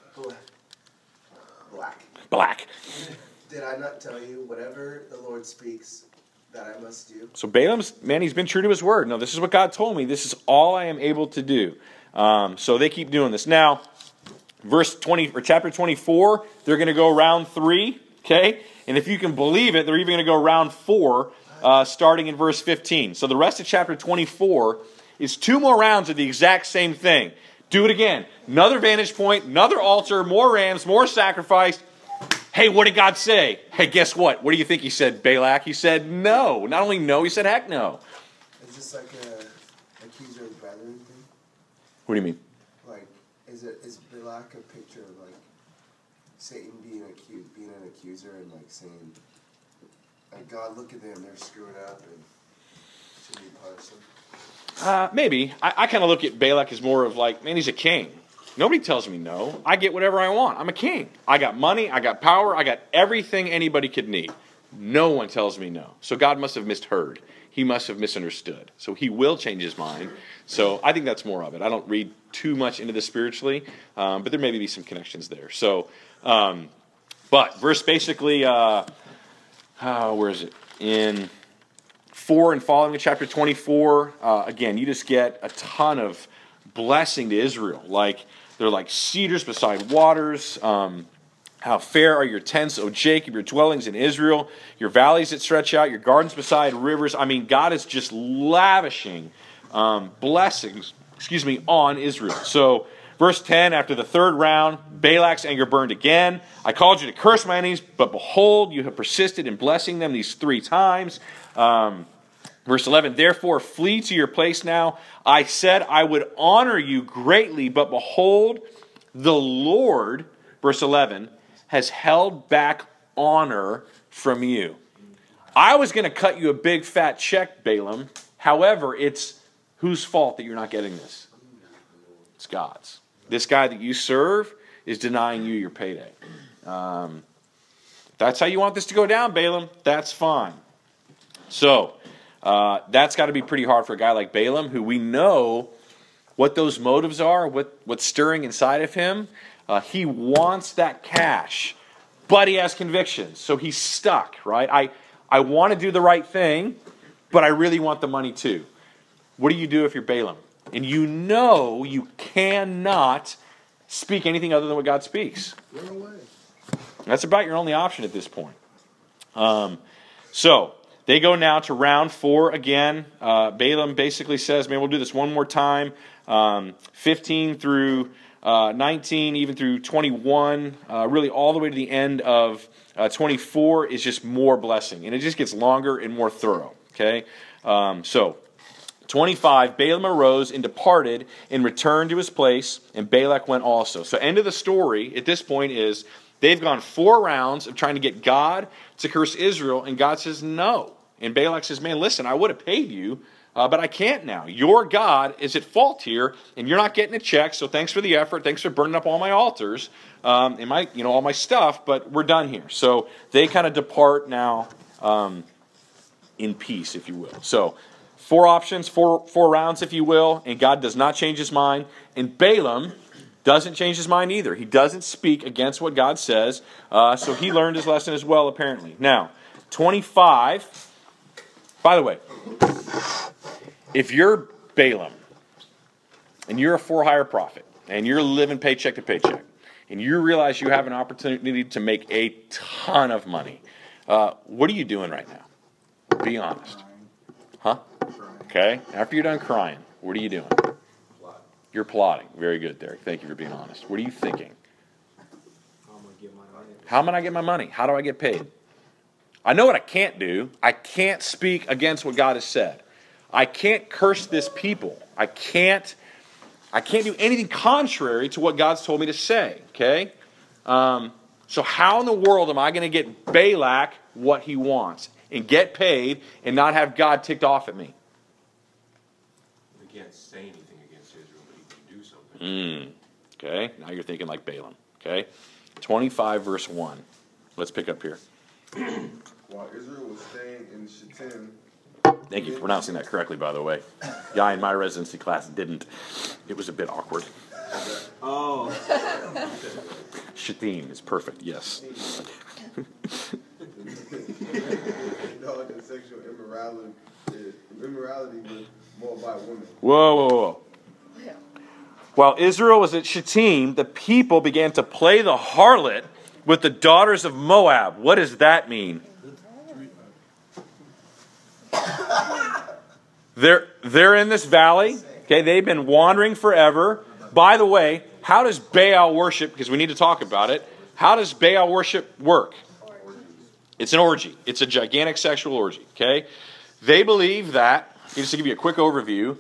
Balak. Did I not tell you, whatever the Lord speaks, that I must do? So Balaam's, man, he's been true to his word. No, this is what God told me. This is all I am able to do. So they keep doing this. Now, chapter 24, they're going to go round 3, okay? And if you can believe it, they're even going to go round 4, starting in verse 15. So the rest of chapter 24 is 2 more rounds of the exact same thing. Do it again. Another vantage point, another altar, more rams, more sacrifice. Hey, what did God say? Hey, guess what? What do you think he said, Balak? He said no. Not only no, he said heck no. Is this like a accuser of brethren thing? What do you mean? Like, is Balak a picture of like Satan being an accuser and like saying, like, God, look at them, they're screwing up and should we punish them? Maybe. I kind of look at Balak as more of like, man, he's a king. Nobody tells me no. I get whatever I want. I'm a king. I got money. I got power. I got everything anybody could need. No one tells me no. So God must have misheard. He must have misunderstood. So he will change his mind. So I think that's more of it. I don't read too much into this spiritually, but there may be some connections there. So, but verse basically, where is it? In 4 and following in chapter 24, again, you just get a ton of blessing to Israel. Like, they're like cedars beside waters. How fair are your tents, O Jacob, your dwellings in Israel, your valleys that stretch out, your gardens beside rivers. I mean, God is just lavishing blessings on Israel. So, verse 10, after the third round, Balak's anger burned again. I called you to curse my enemies, but behold, you have persisted in blessing them these 3 times. Verse 11, therefore flee to your place now. I said I would honor you greatly, but behold, the Lord, verse 11, has held back honor from you. I was going to cut you a big fat check, Balaam. However, it's whose fault that you're not getting this? It's God's. This guy that you serve is denying you your payday. If that's how you want this to go down, Balaam, that's fine. So, that's got to be pretty hard for a guy like Balaam, who we know what those motives are, what's stirring inside of him. He wants that cash, but he has convictions, so he's stuck, right? I want to do the right thing, but I really want the money too. What do you do if you're Balaam? And you know you cannot speak anything other than what God speaks. Run away. That's about your only option at this point. So they go now to round 4 again. Balaam basically says, man, we'll do this one more time. 15 through 19, even through 21, really all the way to the end of 24 is just more blessing. And it just gets longer and more thorough. Okay? So 25, Balaam arose and departed and returned to his place, and Balak went also. So end of the story at this point is they've gone 4 rounds of trying to get God to curse Israel, and God says no. And Balak says, man, listen, I would have paid you, but I can't now. Your God is at fault here, and you're not getting a check, so thanks for the effort. Thanks for burning up all my altars and my, all my stuff, but we're done here. So they kind of depart now in peace, if you will. So 4 options, 4 rounds, if you will, and God does not change his mind. And Balaam doesn't change his mind either. He doesn't speak against what God says, so he learned his lesson as well, apparently. Now, 25... By the way, if you're Balaam and you're a for-hire prophet and you're living paycheck to paycheck and you realize you have an opportunity to make a ton of money, what are you doing right now? Be honest. Huh? Okay. After you're done crying, what are you doing? You're plotting. Very good, Derek. Thank you for being honest. What are you thinking? How am I going to get my money? How do I get paid? I know what I can't do. I can't speak against what God has said. I can't curse this people. I can't do anything contrary to what God's told me to say. Okay? So how in the world am I going to get Balak what he wants and get paid and not have God ticked off at me? He can't say anything against Israel, but he can do something. Okay? Now you're thinking like Balaam. Okay? 25 verse 1. Let's pick up here. While Israel was staying in Shittim. Thank you for pronouncing that correctly, by the way. Guy in my residency class didn't. It was a bit awkward. Oh. Shittim is perfect, yes. Indulge in sexual immorality with Moabite women. Whoa. While Israel was at Shittim, the people began to play the harlot with the daughters of Moab. What does that mean? They're in this valley. Okay, they've been wandering forever. By the way, how does Baal worship? Because we need to talk about it. How does Baal worship work? It's an orgy. It's a gigantic sexual orgy. Okay, they believe that. Just to give you a quick overview,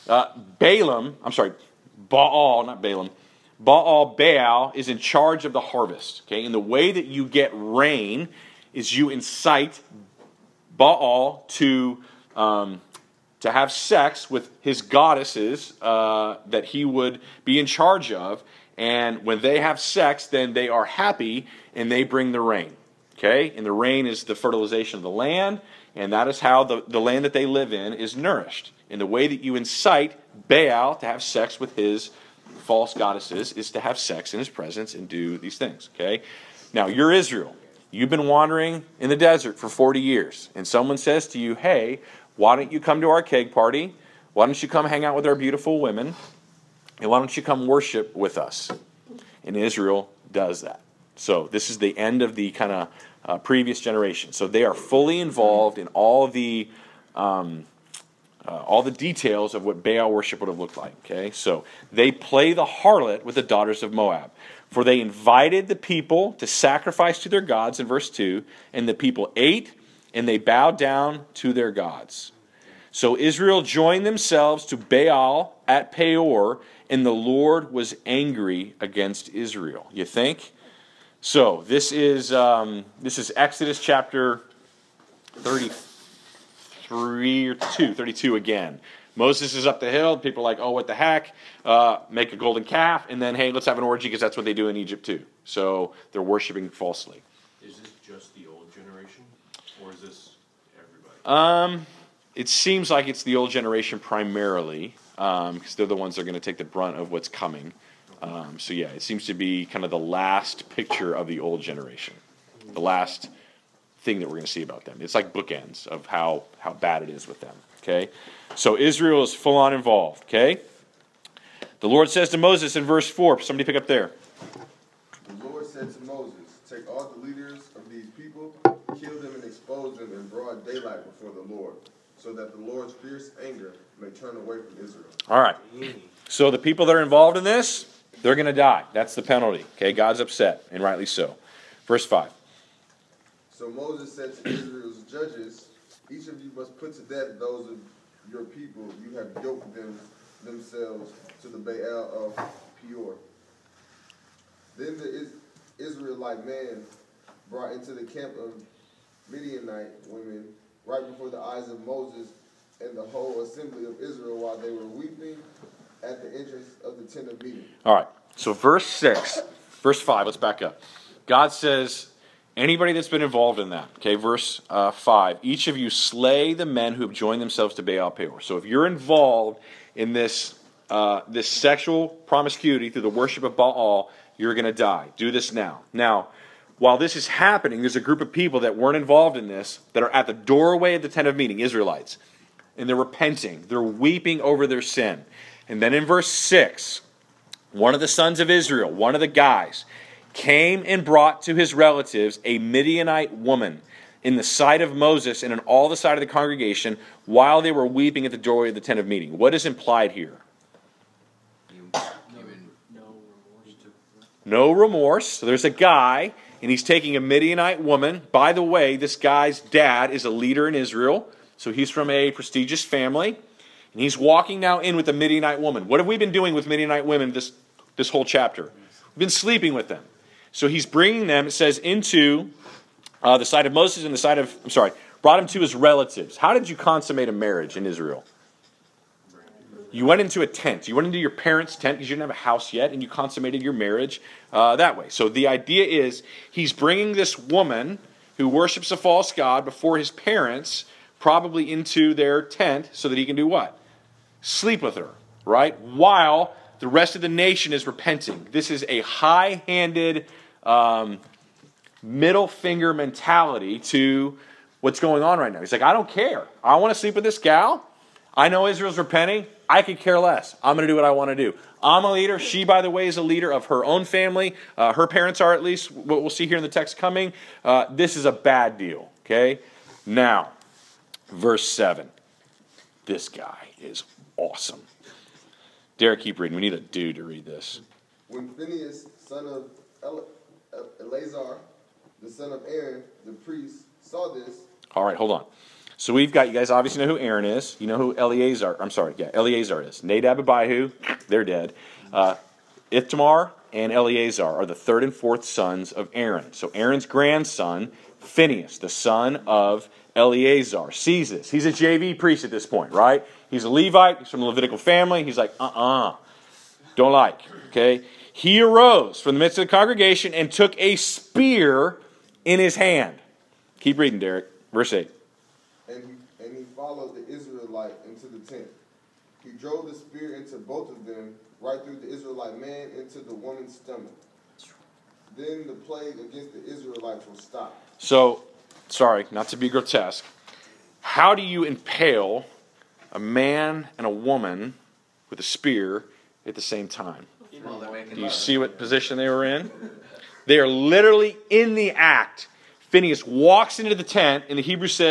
Baal is in charge of the harvest. Okay, and the way that you get rain is you incite Baal to have sex with his goddesses that he would be in charge of. And when they have sex, then they are happy and they bring the rain. Okay? And the rain is the fertilization of the land, and that is how the land that they live in is nourished. And the way that you incite Baal to have sex with his false goddesses is to have sex in his presence and do these things. Okay? Now, you're Israel. You've been wandering in the desert for 40 years. And someone says to you, hey, why don't you come to our keg party? Why don't you come hang out with our beautiful women? And why don't you come worship with us? And Israel does that. So this is the end of the kind of previous generation. So they are fully involved in all the all the details of what Baal worship would have looked like. Okay, so they play the harlot with the daughters of Moab. For they invited the people to sacrifice to their gods in verse 2, and the people ate, and they bowed down to their gods. So Israel joined themselves to Baal at Peor, and the Lord was angry against Israel. You think? So this is Exodus chapter 32 again. Moses is up the hill. People are like, oh, what the heck? Make a golden calf, and then, hey, let's have an orgy because that's what they do in Egypt too. So they're worshiping falsely. Is this just the old generation, or is this everybody? It seems like it's the old generation primarily, because they're the ones that are going to take the brunt of what's coming. So yeah, it seems to be kind of the last picture of the old generation, the last thing that we're going to see about them. It's like bookends of how bad it is with them. Okay, so Israel is full on involved. Okay, the Lord says to Moses in verse 4. Somebody pick up there. The Lord said to Moses, take all the leaders of these people, kill them and expose them in broad daylight before the Lord, so that the Lord's fierce anger may turn away from Israel. All right. So the people that are involved in this, they're going to die. That's the penalty. Okay, God's upset, and rightly so. Verse 5. So Moses said to Israel's judges, each of you must put to death those of your people you have yoked themselves to the Baal of Peor. Then the Israelite man brought into the camp of Midianite women right before the eyes of Moses and the whole assembly of Israel while they were weeping at the entrance of the tent of meeting. All right, so verse 5, let's back up. God says, anybody that's been involved in that, okay, verse 5, each of you slay the men who have joined themselves to Baal Peor. So if you're involved in this sexual promiscuity through the worship of Baal, you're going to die. Do this now. Now, while this is happening, there's a group of people that weren't involved in this that are at the doorway of the tent of meeting, Israelites, and they're repenting. They're weeping over their sin. And then in verse 6, one of the sons of Israel, one of the guys, came and brought to his relatives a Midianite woman in the sight of Moses and in all the sight of the congregation while they were weeping at the doorway of the tent of meeting. What is implied here? No remorse. So there's a guy, and he's taking a Midianite woman. By the way, this guy's dad is a leader in Israel, so he's from a prestigious family. And he's walking now in with a Midianite woman. What have we been doing with Midianite women this whole chapter? We've been sleeping with them. So he's bringing them, it says, into the side of Moses and the side of, brought him to his relatives. How did you consummate a marriage in Israel? You went into a tent. You went into your parents' tent because you didn't have a house yet, and you consummated your marriage that way. So the idea is he's bringing this woman who worships a false god before his parents, probably into their tent, so that he can do what? Sleep with her, right? While the rest of the nation is repenting. This is a high-handed middle finger mentality to what's going on right now. He's like, I don't care. I want to sleep with this gal. I know Israel's repenting. I could care less. I'm going to do what I want to do. I'm a leader. She, by the way, is a leader of her own family. Her parents are, at least, what we'll see here in the text coming. This is a bad deal, okay? Now, verse 7. This guy is awesome. Derek, keep reading. We need a dude to read this. When Phinehas, son of Eleazar, the son of Aaron, the priest, saw this. All right, hold on. So we've got, you guys obviously know who Aaron is. You know who Eleazar is. Nadab, Abihu, they're dead. Ithamar and Eleazar are the third and fourth sons of Aaron. So Aaron's grandson, Phinehas, the son of Eleazar, sees this. He's a JV priest at this point, right? He's a Levite. He's from the Levitical family. He's like, don't like. Okay? He arose from the midst of the congregation and took a spear in his hand. Keep reading, Derek. Verse 8. And he followed the Israelite into the tent. He drove the spear into both of them, right through the Israelite man into the woman's stomach. Then the plague against the Israelites will stop. So, sorry, not to be grotesque. How do you impale a man and a woman with a spear at the same time? Do you see what position they were in? They are literally in the act. Phinehas walks into the tent, and the Hebrew says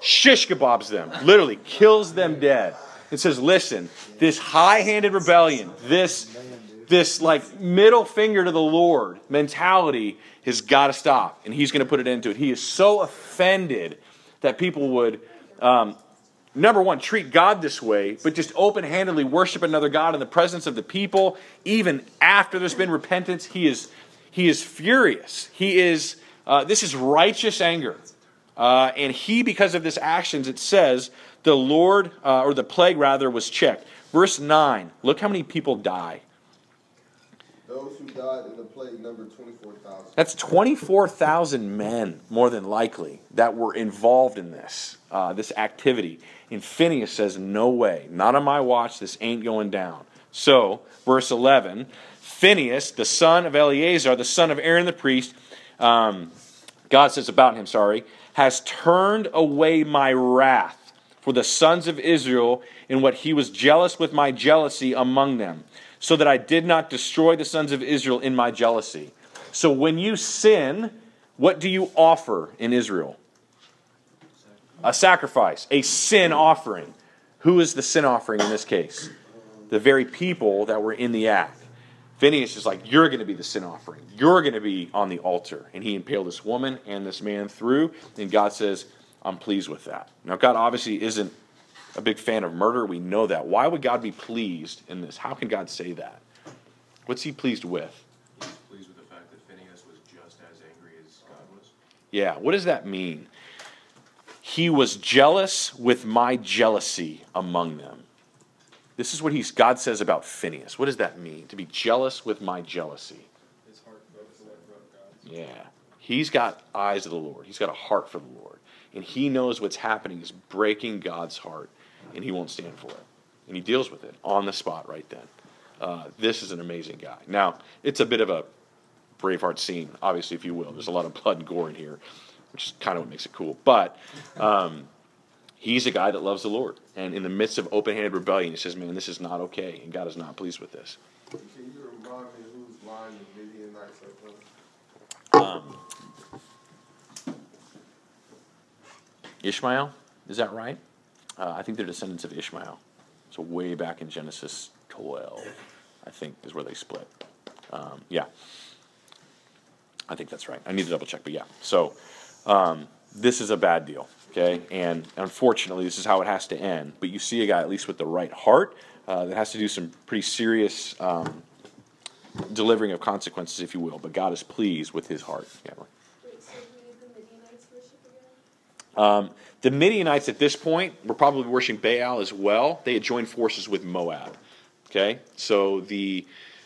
shish kebabs them, literally kills them dead. It says, listen, this high-handed rebellion, this like middle finger to the Lord mentality has got to stop, and he's going to put it into it. He is so offended that people would, number one, treat God this way, but just open-handedly worship another God in the presence of the people, even after there's been repentance. He is furious. This is righteous anger. And he, because of this actions, it says, the Lord, or the plague rather, was checked. Verse 9, look how many people die. Those who died in the plague numbered 24,000. That's 24,000 men, more than likely, that were involved in this activity. And Phinehas says, no way, not on my watch, this ain't going down. So, verse 11, Phinehas, the son of Eleazar, the son of Aaron the priest, God says about him, has turned away my wrath for the sons of Israel in what he was jealous with my jealousy among them, so that I did not destroy the sons of Israel in my jealousy. So when you sin, what do you offer in Israel? A sacrifice, a sin offering. Who is the sin offering in this case? The very people that were in the act. Phinehas is like, you're going to be the sin offering. You're going to be on the altar. And he impaled this woman and this man through. And God says, I'm pleased with that. Now, God obviously isn't a big fan of murder. We know that. Why would God be pleased in this? How can God say that? What's he pleased with? He's pleased with the fact that Phinehas was just as angry as God was. Yeah, what does that mean? He was jealous with my jealousy among them. This is what God says about Phinehas. What does that mean? To be jealous with my jealousy. His heart broke the Lord broke God's. Yeah. He's got eyes of the Lord. He's got a heart for the Lord. And he knows what's happening is breaking God's heart. And he won't stand for it. And he deals with it on the spot right then. This is an amazing guy. Now, it's a bit of a Braveheart scene, obviously, if you will. There's a lot of blood and gore in here, which is kind of what makes it cool. But he's a guy that loves the Lord. And in the midst of open-handed rebellion, he says, man, this is not okay. And God is not pleased with this. Can you remind me whose line the Midianites are from? Ishmael, is that right? I think they're descendants of Ishmael. So way back in Genesis 12, I think, is where they split. Yeah. I think that's right. I need to double check, but yeah. So this is a bad deal, okay? And unfortunately, this is how it has to end. But you see a guy, at least with the right heart, that has to do some pretty serious delivering of consequences, if you will. But God is pleased with his heart. Yeah. Wait, so who did the Midianites worship again? The Midianites at this point were probably worshiping Baal as well. They had joined forces with Moab. Okay, so the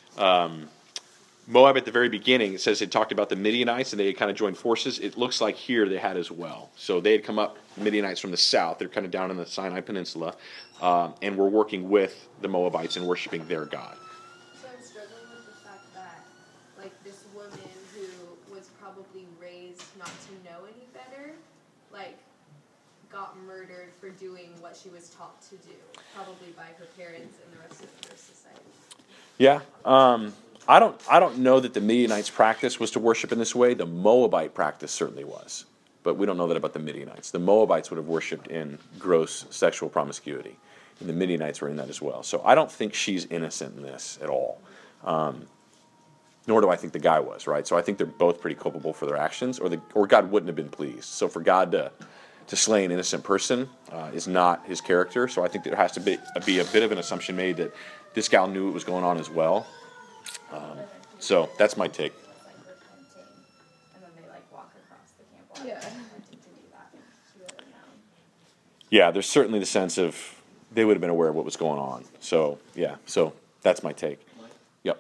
Moab at the very beginning, it says it talked about the Midianites and they had kind of joined forces. It looks like here they had as well. So they had come up, Midianites from the south. They're kind of down in the Sinai Peninsula, and were working with the Moabites and worshiping their God. So I'm struggling with the fact that, like, this woman who was probably raised not to know any better, like, got murdered for doing what she was taught to do, probably by her parents and the rest of her society. Yeah, I don't know that the Midianites' practice was to worship in this way. The Moabite practice certainly was, but we don't know that about the Midianites. The Moabites would have worshipped in gross sexual promiscuity, and the Midianites were in that as well. So I don't think she's innocent in this at all. Nor do I think the guy was, right? So I think they're both pretty culpable for their actions, or God wouldn't have been pleased. So for God to slay an innocent person is not his character. So I think there has to be a bit of an assumption made that this gal knew what was going on as well. So that's my take. And then they walk across the camp. Yeah. To do that. She would have known. Yeah, there's certainly the sense of they would have been aware of what was going on. So yeah, so that's my take. Mike? Yep.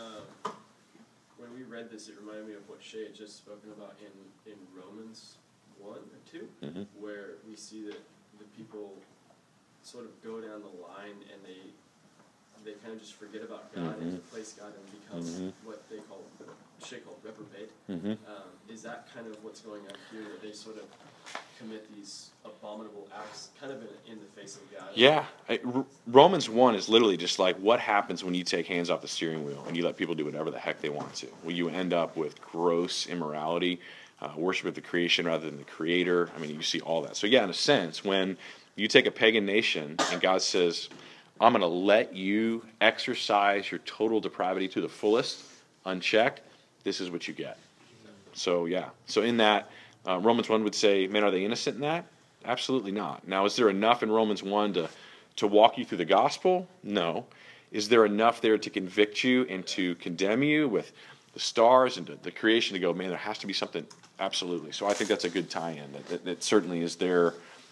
When we read this, it reminded me of what Shay had just spoken about in Romans 1 or 2, where we see that the people sort of go down the line and they kind of just forget about God and replace God and become what they call, Shay called reprobate. Is that kind of what's going on here, where they sort of commit these abominable acts kind of in the face of God? Yeah. Romans 1 is literally just like what happens when you take hands off the steering wheel and you let people do whatever the heck they want to. Well, you end up with gross immorality, worship of the creation rather than the creator. I mean, you see all that. So yeah, in a sense, when you take a pagan nation and God says, I'm going to let you exercise your total depravity to the fullest, unchecked, this is what you get. So yeah. So in that, Romans 1 would say, man, are they innocent in that? Absolutely not. Now, is there enough in Romans 1 to walk you through the gospel? No. Is there enough there to convict you and to condemn you with the stars and the creation to go, man, there has to be something? Absolutely. So I think that's a good tie-in. That certainly is there.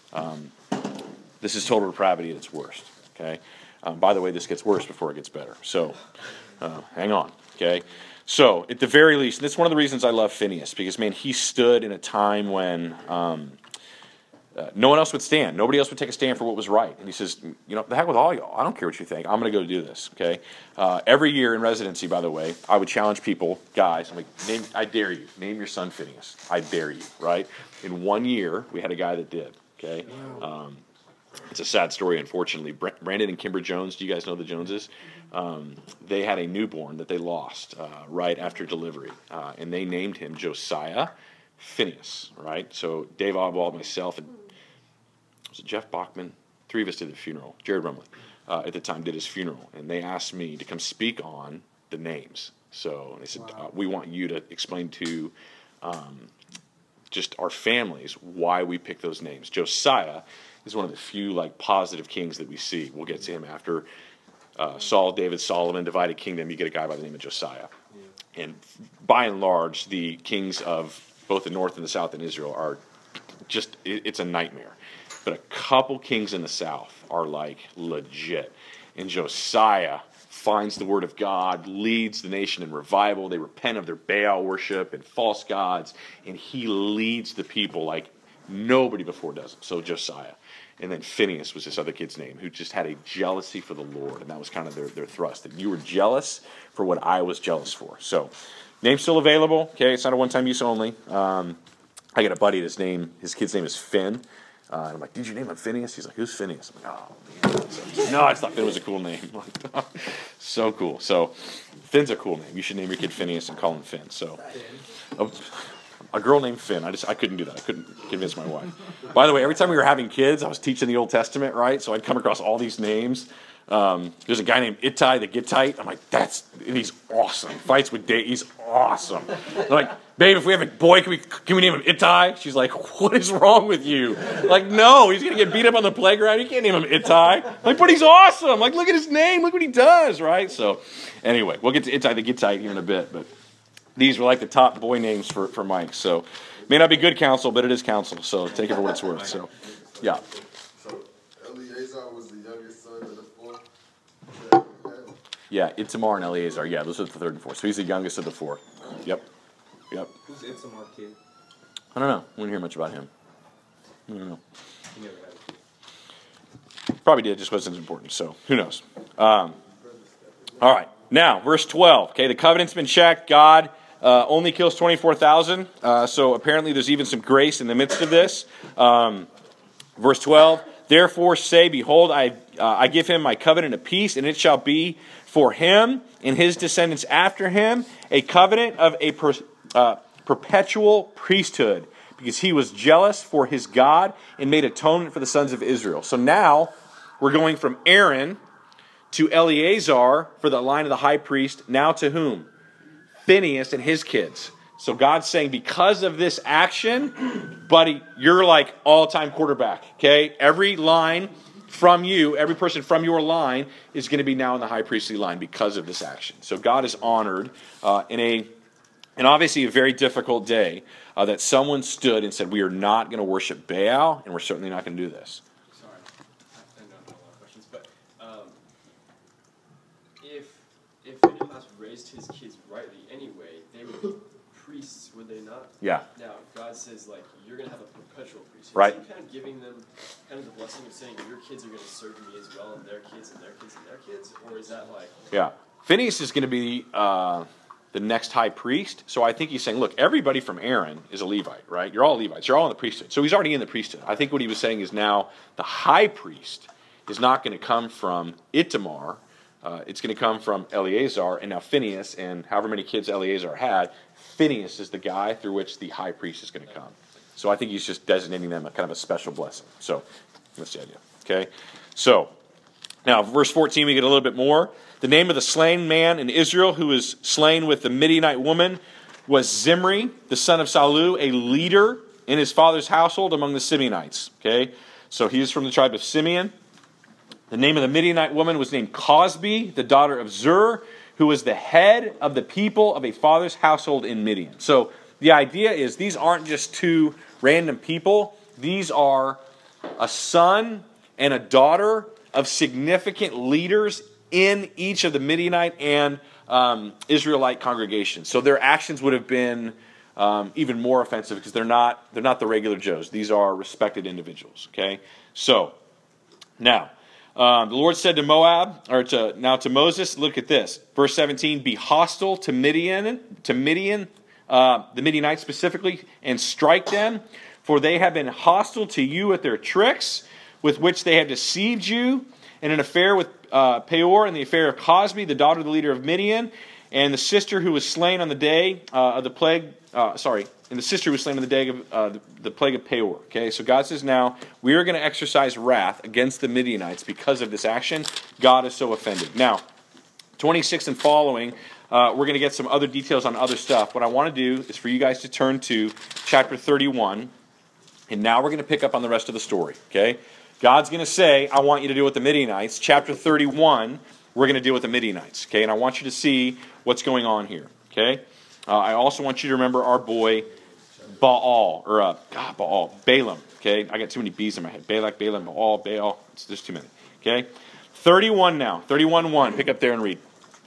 This is total depravity at its worst. Okay. By the way, this gets worse before it gets better. So hang on. Okay. So at the very least, and that's one of the reasons I love Phineas, because man, he stood in a time when no one else would stand. Nobody else would take a stand for what was right. And he says, the heck with all y'all. I don't care what you think. I'm going to go do this. Okay. Every year in residency, by the way, I would challenge people, guys. I'm like, I dare you. Name your son Phineas. I dare you. Right. In 1 year, we had a guy that did. Okay. It's a sad story, unfortunately. Brandon and Kimber Jones. Do you guys know the Joneses? They had a newborn that they lost right after delivery, and they named him Josiah Phineas. Right. So Dave Oswald, myself, and was it Jeff Bachman? 3 of us did the funeral. Jared Rumley at the time did his funeral, and they asked me to come speak on the names. So they said, we want you to explain to just our families why we picked those names. Josiah is one of the few positive kings that we see. We'll get to him after Saul, David, Solomon, divided kingdom. You get a guy by the name of Josiah. Yeah. And by and large, the kings of both the north and the south in Israel are just, it's a nightmare. But a couple kings in the south are legit. And Josiah finds the word of God, leads the nation in revival. They repent of their Baal worship and false gods, and he leads the people like nobody before does it. So Josiah. And then Phineas was this other kid's name, who just had a jealousy for the Lord, and that was kind of their thrust. That you were jealous for what I was jealous for. So, name's still available. Okay, it's not a one-time use only. I got a buddy. His kid's name is Finn. And I'm like, did you name him Phineas? He's like, who's Phineas? I'm like, oh man. So, no, I thought Finn was a cool name. So cool. So, Finn's a cool name. You should name your kid Phineas and call him Finn. So, a girl named Finn. I couldn't do that. I couldn't convince my wife. By the way, every time we were having kids, I was teaching the Old Testament, right? So I'd come across all these names. There's a guy named Ittai the Gittite. I'm like, and he's awesome. Fights with Dave. He's awesome. I'm like, babe, if we have a boy, can we name him Ittai? She's like, what is wrong with you? Like, no, he's going to get beat up on the playground. You can't name him Ittai. Like, but he's awesome. Like, look at his name. Look what he does, right? So anyway, we'll get to Ittai the Gittite here in a bit, but these were the top boy names for Mike. So, may not be good counsel, but it is counsel. So, take it for what it's worth. So, yeah. So, Eleazar was the youngest son of the 4? Yeah, Itamar and Eleazar. Yeah, those are the 3rd and 4th. So, he's the youngest of the 4. Yep. Who's Itamar kid? I don't know. We didn't hear much about him. I don't know. He never had a kid. Probably did, just wasn't important. So, who knows? All right. Now, verse 12. Okay, the covenant's been checked. God only kills 24,000. So apparently there's even some grace in the midst of this. Verse 12. Therefore say, behold, I give him my covenant of peace, and it shall be for him and his descendants after him a covenant of a perpetual priesthood, because he was jealous for his God and made atonement for the sons of Israel. So now we're going from Aaron to Eleazar for the line of the high priest. Now to whom? Phineas and his kids. So God's saying, because of this action, buddy, you're all-time quarterback. Okay? Every line from you, every person from your line is going to be now in the high priestly line because of this action. So God is honored in obviously a very difficult day that someone stood and said, we are not going to worship Baal, and we're certainly not going to do this. Sorry, I know a lot of questions, but if Phinehas raised his kids rightly anyway, they would be priests, would they not? Yeah. Now, God says, you're going to have a perpetual priesthood. Right. So you're kind of giving them kind of the blessing of saying, your kids are going to serve me as well, and their kids, and their kids, and their kids? Or is that Yeah. Phineas is going to be the next high priest. So I think he's saying, look, everybody from Aaron is a Levite, right? You're all Levites. You're all in the priesthood. So he's already in the priesthood. I think what he was saying is now the high priest is not going to come from Itamar, it's going to come from Eleazar, and now Phinehas, and however many kids Eleazar had, Phinehas is the guy through which the high priest is going to come. So I think he's just designating them a kind of a special blessing. So that's the idea. Okay? So, now verse 14 we get a little bit more. The name of the slain man in Israel who was slain with the Midianite woman was Zimri, the son of Salu, a leader in his father's household among the Simeonites. Okay? So he is from the tribe of Simeon. The name of the Midianite woman was named Cosbi, the daughter of Zur, who was the head of the people of a father's household in Midian. So the idea is these aren't just two random people. These are a son and a daughter of significant leaders in each of the Midianite and Israelite congregations. So their actions would have been even more offensive because they're not the regular Joes. These are respected individuals. Okay, so now the Lord said to to Moses, look at this, verse 17: be hostile to Midian, the Midianites specifically, and strike them, for they have been hostile to you with their tricks, with which they have deceived you, in an affair with Peor, and the affair of Cosbi, the daughter of the leader of Midian, and the sister who was slain on the day of the plague. And the sister who was slain on the day of the plague of Peor. Okay, so God says now we are going to exercise wrath against the Midianites because of this action. God is so offended. Now, 26 and following, we're going to get some other details on other stuff. What I want to do is for you guys to turn to chapter 31, and now we're going to pick up on the rest of the story. Okay, God's going to say, I want you to deal with the Midianites. Chapter 31, we're going to deal with the Midianites. Okay, and I want you to see what's going on here. Okay, I also want you to remember our boy Balaam. Okay, I got too many B's in my head. Balak, Balaam, Baal. There's too many. Okay, 31 now. 31:1. Pick up there and read.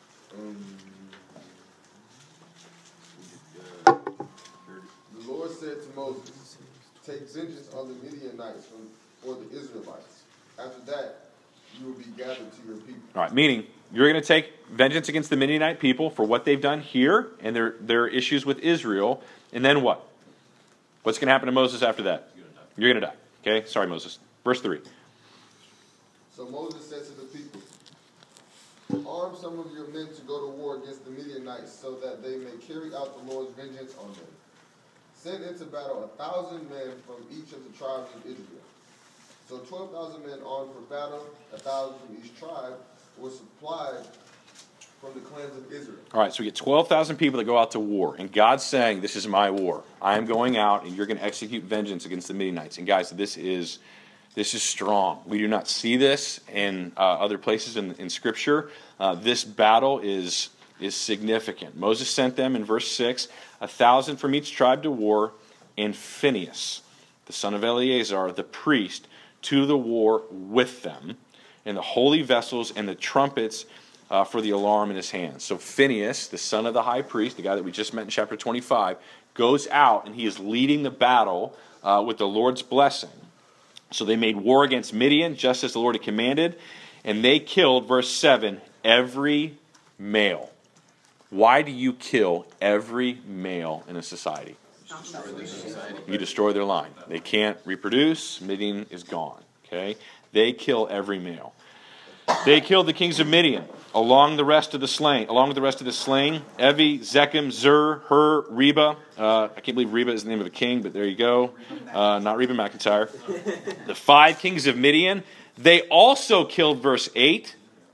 The Lord said to Moses, take vengeance on the Midianites for the Israelites. After that, you will be gathered to your people. All right, meaning you're going to take vengeance against the Midianite people for what they've done here and their issues with Israel. And then what? What's going to happen to Moses after that? You're going to die. Okay? Sorry, Moses. Verse 3. So Moses said to the people, arm some of your men to go to war against the Midianites so that they may carry out the Lord's vengeance on them. Send into battle 1,000 men from each of the tribes of Israel. So 12,000 men armed for battle, 1,000 from each tribe, were supplied from the clans of Israel. All right, so we get 12,000 people that go out to war, and God's saying, this is my war. I am going out, and you're going to execute vengeance against the Midianites. And guys, this is strong. We do not see this in other places in Scripture. This battle is significant. Moses sent them, in verse 6, 1,000 from each tribe to war, and Phinehas, the son of Eleazar, the priest, to the war with them, and the holy vessels and the trumpets for the alarm in his hands. So Phinehas, the son of the high priest, the guy that we just met in chapter 25, goes out and he is leading the battle with the Lord's blessing. So they made war against Midian, just as the Lord had commanded, and they killed, verse 7, every male. Why do you kill every male in a society? You destroy their line. They can't reproduce. Midian is gone. Okay? They kill every male. They killed the kings of Midian along with the rest of the slain. Evi, Zechem, Zur, Hur, Reba. I can't believe Reba is the name of a king, but there you go. Not Reba McEntire. The 5 kings of Midian. They also killed, verse 8,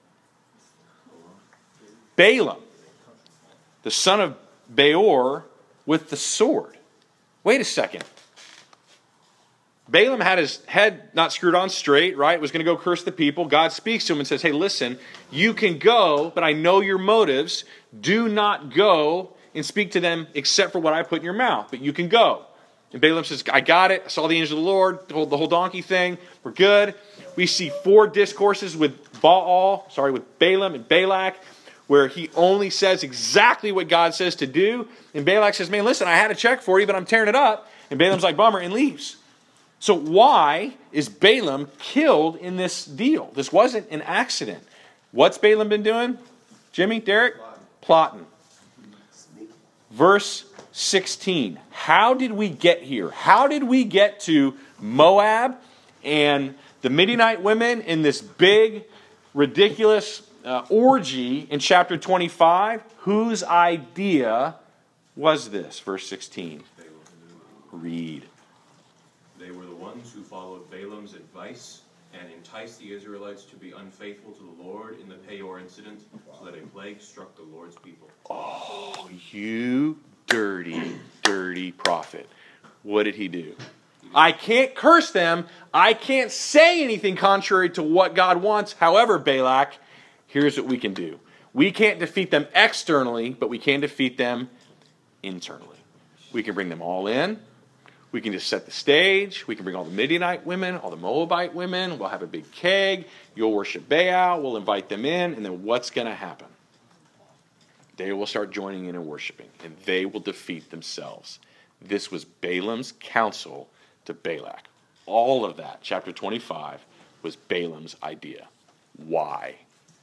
Balaam, the son of Beor, with the sword. Wait a second. Balaam had his head not screwed on straight, right? Was going to go curse the people. God speaks to him and says, hey, listen, you can go, but I know your motives. Do not go and speak to them except for what I put in your mouth, but you can go. And Balaam says, I got it. I saw the angel of the Lord, the whole donkey thing. We're good. We see 4 discourses with Balaam and Balak, where he only says exactly what God says to do. And Balak says, man, listen, I had a check for you, but I'm tearing it up. And Balaam's like, bummer, and leaves. So why is Balaam killed in this deal? This wasn't an accident. What's Balaam been doing? Jimmy, Derek? Plotting. Verse 16. How did we get here? How did we get to Moab and the Midianite women in this big, ridiculous orgy in chapter 25, whose idea was this? Verse 16. Read. They were the ones who followed Balaam's advice and enticed the Israelites to be unfaithful to the Lord in the Peor incident, so that a plague struck the Lord's people. Oh, you dirty, dirty prophet. What did he do? I can't curse them. I can't say anything contrary to what God wants. However, Balak, here's what we can do. We can't defeat them externally, but we can defeat them internally. We can bring them all in. We can just set the stage. We can bring all the Midianite women, all the Moabite women. We'll have a big keg. You'll worship Baal. We'll invite them in. And then what's going to happen? They will start joining in and worshiping. And they will defeat themselves. This was Balaam's counsel to Balak. All of that, chapter 25, was Balaam's idea. Why?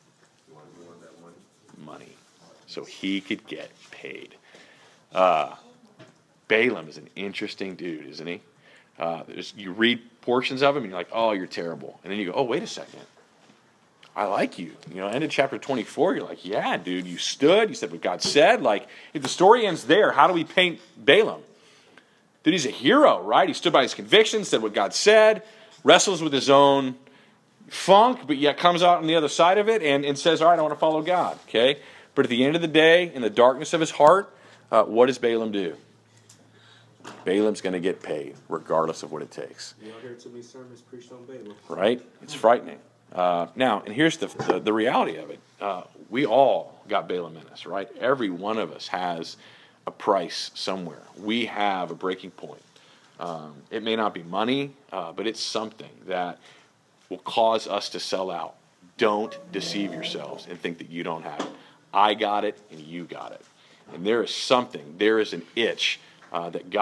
Money. So he could get paid. Balaam is an interesting dude, isn't he? You read portions of him and you're like, oh, you're terrible. And then you go, oh, wait a second. I like you. End of chapter 24, you're like, yeah, dude, you stood. You said what God said. Like, if the story ends there, how do we paint Balaam? Dude, he's a hero, right? He stood by his convictions, said what God said, wrestles with his own funk, but yet comes out on the other side of it and says, all right, I want to follow God, okay? But at the end of the day, in the darkness of his heart, what does Balaam do? Balaam's going to get paid, regardless of what it takes. You don't hear too many sermons preached on Balaam. Right? It's frightening. Now, and here's the reality of it. We all got Balaam in us, right? Every one of us has a price somewhere. We have a breaking point. It may not be money, but it's something that will cause us to sell out. Don't deceive yourselves and think that you don't have it. I got it, and you got it. And there is something, there is an itch that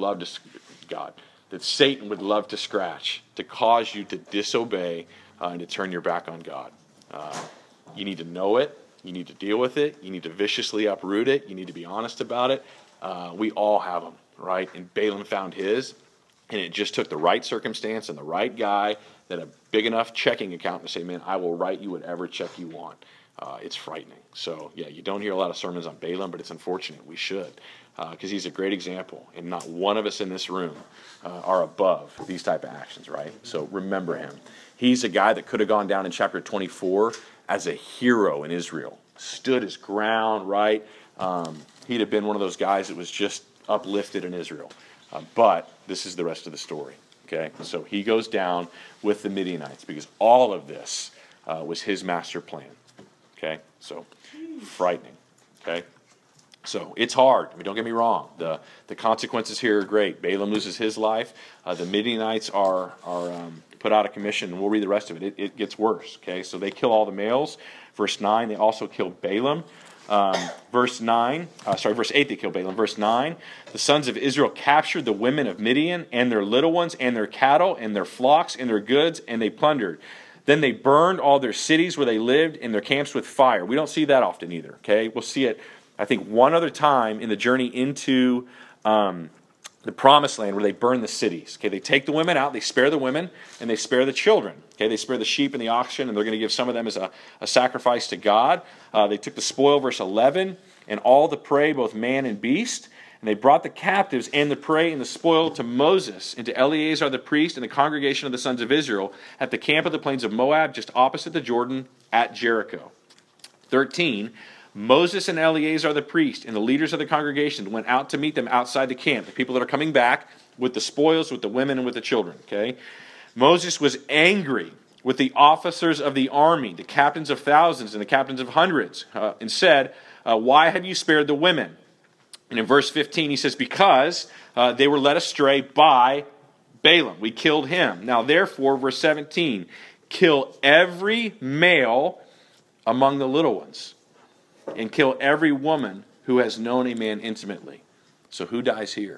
that Satan would love to scratch to cause you to disobey and to turn your back on God. You need to know it. You need to deal with it. You need to viciously uproot it. You need to be honest about it. We all have them, right? And Balaam found his, and it just took the right circumstance and the right guy that a big enough checking account to say, man, I will write you whatever check you want. It's frightening. So, yeah, you don't hear a lot of sermons on Balaam, but it's unfortunate. We should, because he's a great example, and not one of us in this room are above these type of actions, right? So remember him. He's a guy that could have gone down in chapter 24 as a hero in Israel, stood his ground, right? He'd have been one of those guys that was just uplifted in Israel. But this is the rest of the story, okay? So he goes down with the Midianites because all of this was his master plan, okay? So frightening, okay? So it's hard. I mean, don't get me wrong. The consequences here are great. Balaam loses his life. The Midianites are put out of commission, and we'll read the rest of it. It gets worse. Okay, so they kill all the males. Verse 9, they also kill Balaam. Verse 8, they kill Balaam. Verse 9, the sons of Israel captured the women of Midian and their little ones and their cattle and their flocks and their goods, and they plundered. Then they burned all their cities where they lived and their camps with fire. We don't see that often either. Okay, we'll see it, I think, one other time in the journey into the promised land where they burn the cities. Okay, they take the women out, they spare the women, and they spare the children. Okay, they spare the sheep and the oxen, and they're going to give some of them as a sacrifice to God. They took the spoil, verse 11, and all the prey, both man and beast, and they brought the captives and the prey and the spoil to Moses and to Eleazar the priest and the congregation of the sons of Israel at the camp of the plains of Moab, just opposite the Jordan at Jericho. 13, Moses and Eleazar the priest and the leaders of the congregation went out to meet them outside the camp, the people that are coming back with the spoils, with the women, and with the children. Okay, Moses was angry with the officers of the army, the captains of thousands and the captains of hundreds, and said, why have you spared the women? And in verse 15 he says, because they were led astray by Balaam. We killed him. Now therefore, verse 17, kill every male among the little ones, and kill every woman who has known a man intimately. So who dies here?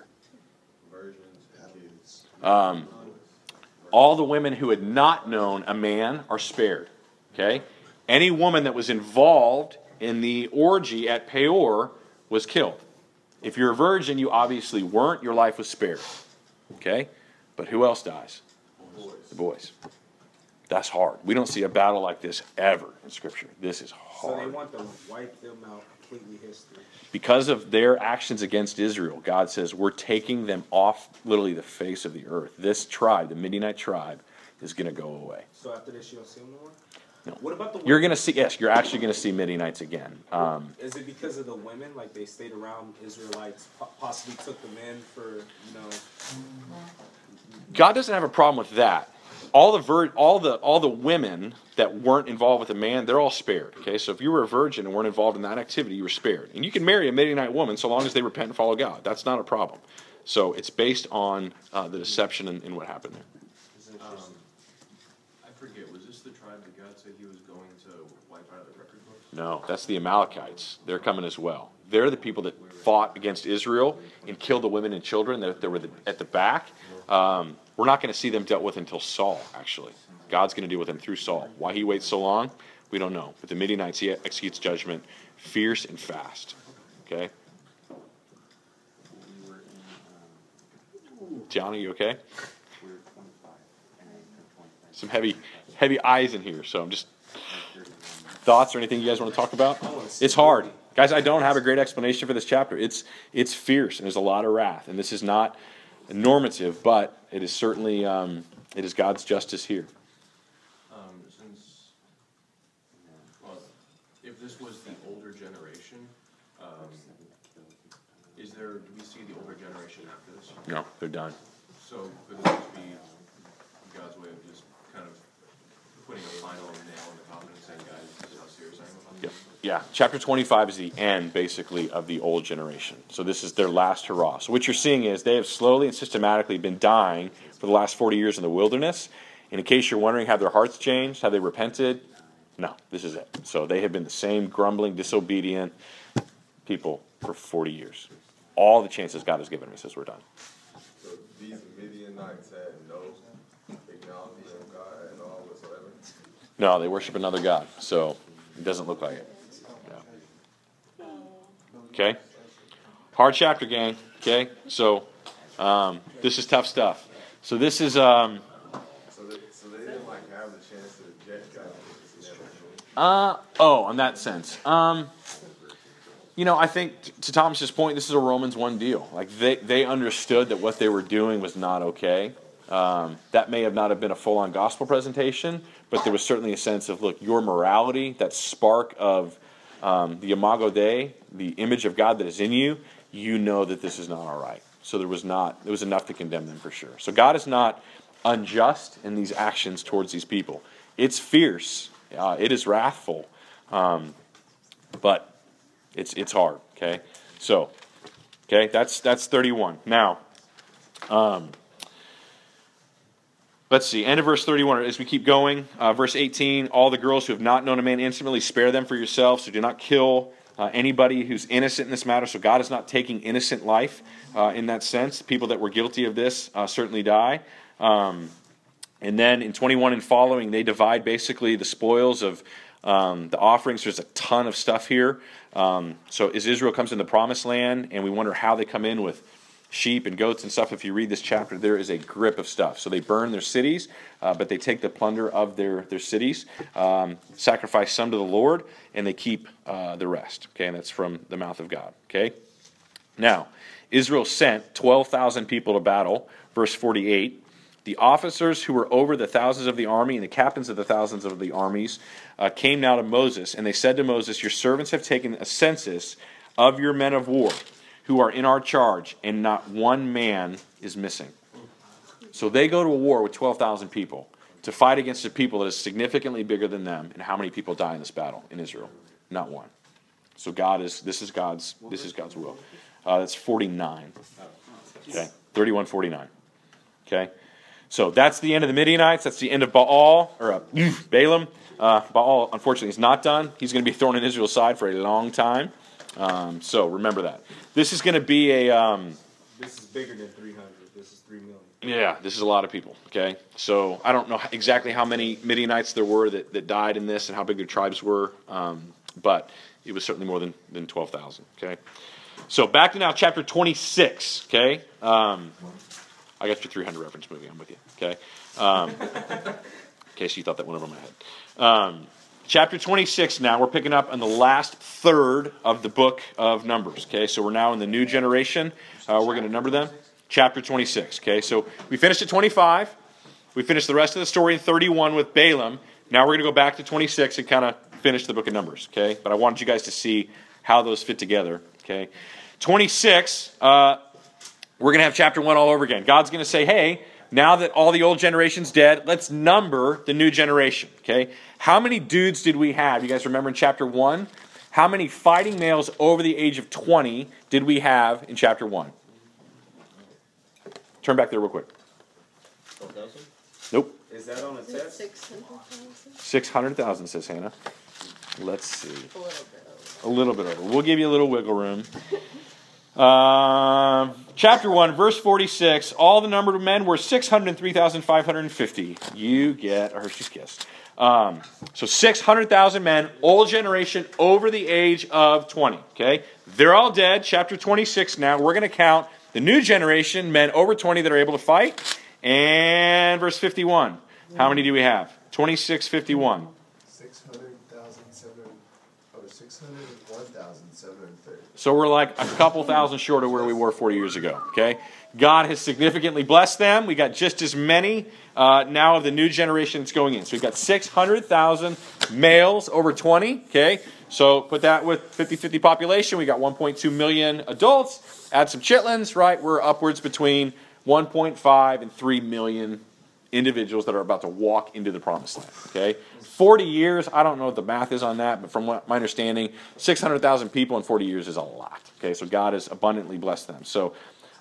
All the women who had not known a man are spared. Okay? Any woman that was involved in the orgy at Peor was killed. If you're a virgin, you obviously weren't. Your life was spared. Okay? But who else dies? The boys. That's hard. We don't see a battle like this ever in Scripture. This is So they hard. want to wipe them out completely history. Because of their actions against Israel, God says, we're taking them off literally the face of the earth. This tribe, the Midianite tribe, is going to go away. So after this, you don't see them no more? No. What about the women? You're going to see, yes, you're actually going to see Midianites again. Is it because of the women? Like they stayed around Israelites, possibly took them in for, you know... God doesn't have a problem with that. All the women that weren't involved with a man, they're all spared. Okay, so if you were a virgin and weren't involved in that activity, you were spared. And you can marry a Midianite woman so long as they repent and follow God. That's not a problem. So it's based on the deception and what happened there. I forget, was this the tribe that God said he was going to wipe out of the record book? No, that's the Amalekites. They're coming as well. They're the people that fought against Israel and killed the women and children that were at the back. We're not going to see them dealt with until Saul, actually. God's going to deal with them through Saul. Why he waits so long, we don't know. But the Midianites, he executes judgment fierce and fast. Okay? Johnny, you okay? Some heavy eyes in here, so I'm just... Thoughts or anything you guys want to talk about? It's hard. Guys, I don't have a great explanation for this chapter. It's fierce, and there's a lot of wrath. And this is not normative, but it is certainly it is God's justice here. If this was the older generation, do we see the older generation after this? No, they're done. So could this just be God's way of just kind of putting a final nail in the coffin and saying, guys, this is how serious I am about this? Yeah, chapter 25 is the end, basically, of the old generation. So this is their last hurrah. So what you're seeing is they have slowly and systematically been dying for the last 40 years in the wilderness. And in case you're wondering, have their hearts changed? Have they repented? No, this is it. So they have been the same grumbling, disobedient people for 40 years. All the chances God has given me says we're done. So these Midianites had no acknowledgement of God at all whatsoever? No, they worship another god. So it doesn't look like it. Yeah. Okay? Hard chapter, gang. Okay? So this is tough stuff. So this is... So they didn't like have the chance to reject God. In that sense. I think to Thomas's point, this is a Romans 1 deal. Like they understood that what they were doing was not okay. That may have not have been a full-on gospel presentation, but there was certainly a sense of, look, your morality, that spark of the imago Dei, the image of God that is in you, you know that this is not all right. So there was enough to condemn them for sure. So God is not unjust in these actions towards these people. It's fierce. It is wrathful. But it's hard. Okay? So, okay, that's 31. Now, let's see, end of verse 31, as we keep going, verse 18, all the girls who have not known a man intimately, spare them for yourselves, so do not kill anybody who's innocent in this matter. So God is not taking innocent life in that sense. People that were guilty of this certainly die. And then in 21 and following, they divide basically the spoils of the offerings. There's a ton of stuff here. So as Israel comes in the promised land, and we wonder how they come in with sheep and goats and stuff, if you read this chapter, there is a grip of stuff. So they burn their cities, but they take the plunder of their cities, sacrifice some to the Lord, and they keep the rest. Okay, and that's from the mouth of God. Okay? Now, Israel sent 12,000 people to battle, verse 48. The officers who were over the thousands of the army and the captains of the thousands of the armies came now to Moses, and they said to Moses, your servants have taken a census of your men of war who are in our charge, and not one man is missing. So they go to a war with 12,000 people to fight against a people that is significantly bigger than them. And how many people die in this battle in Israel? Not one. So this is God's will. That's 49. Okay, 31:49. Okay. So that's the end of the Midianites. That's the end of Balaam. Baal, unfortunately, is not done. He's going to be thrown in Israel's side for a long time. So remember that. This is going to be a... This is bigger than 300. This is 3 million. Yeah, this is a lot of people. Okay, so I don't know exactly how many Midianites there were that died in this and how big their tribes were, but it was certainly more than 12,000. Okay, so back to now chapter 26. Okay. I got your 300 reference movie. I'm with you. Okay. case you thought that went over my head. Chapter 26 now, we're picking up on the last third of the book of Numbers. Okay, so we're now in the new generation. We're going to number them. Chapter 26. Okay, so we finished at 25. We finished the rest of the story in 31 with Balaam. Now we're going to go back to 26 and kind of finish the book of Numbers. Okay, but I wanted you guys to see how those fit together. Okay, 26, we're going to have chapter 1 all over again. God's going to say, hey, now that all the old generation's dead, let's number the new generation. Okay, how many dudes did we have? You guys remember in chapter 1? How many fighting males over the age of 20 did we have in chapter 1? Turn back there real quick. 12,000? Nope. Is that on a test? 600,000, says Hannah. Let's see. A little bit over. We'll give you a little wiggle room. Chapter 1, verse 46. All the numbered men were 603,550. You get a Hershey's Kiss. So 600,000 men, old generation, over the age of 20. Okay, they're all dead. Chapter 26 now. We're going to count the new generation, men over 20 that are able to fight. And verse 51. How many do we have? 2651. 601,730. So we're like a couple thousand short of where we were 40 years ago. Okay, God has significantly blessed them. We got just as many now of the new generation that's going in. So we've got 600,000 males over 20. Okay, so put that with 50-50 population. We got 1.2 million adults. Add some chitlins, right? We're upwards between 1.5 and 3 million individuals that are about to walk into the promised land. Okay, 40 years, I don't know what the math is on that, but from my understanding, 600,000 people in 40 years is a lot. Okay, so God has abundantly blessed them. So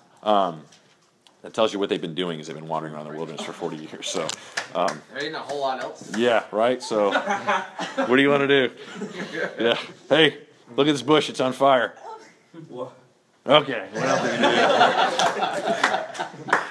that tells you what they've been doing is they've been wandering around the wilderness for 40 years. So there ain't a whole lot else. Yeah, right? So what do you want to do? Yeah. Hey, look at this bush, it's on fire. What? Okay, what else did you do?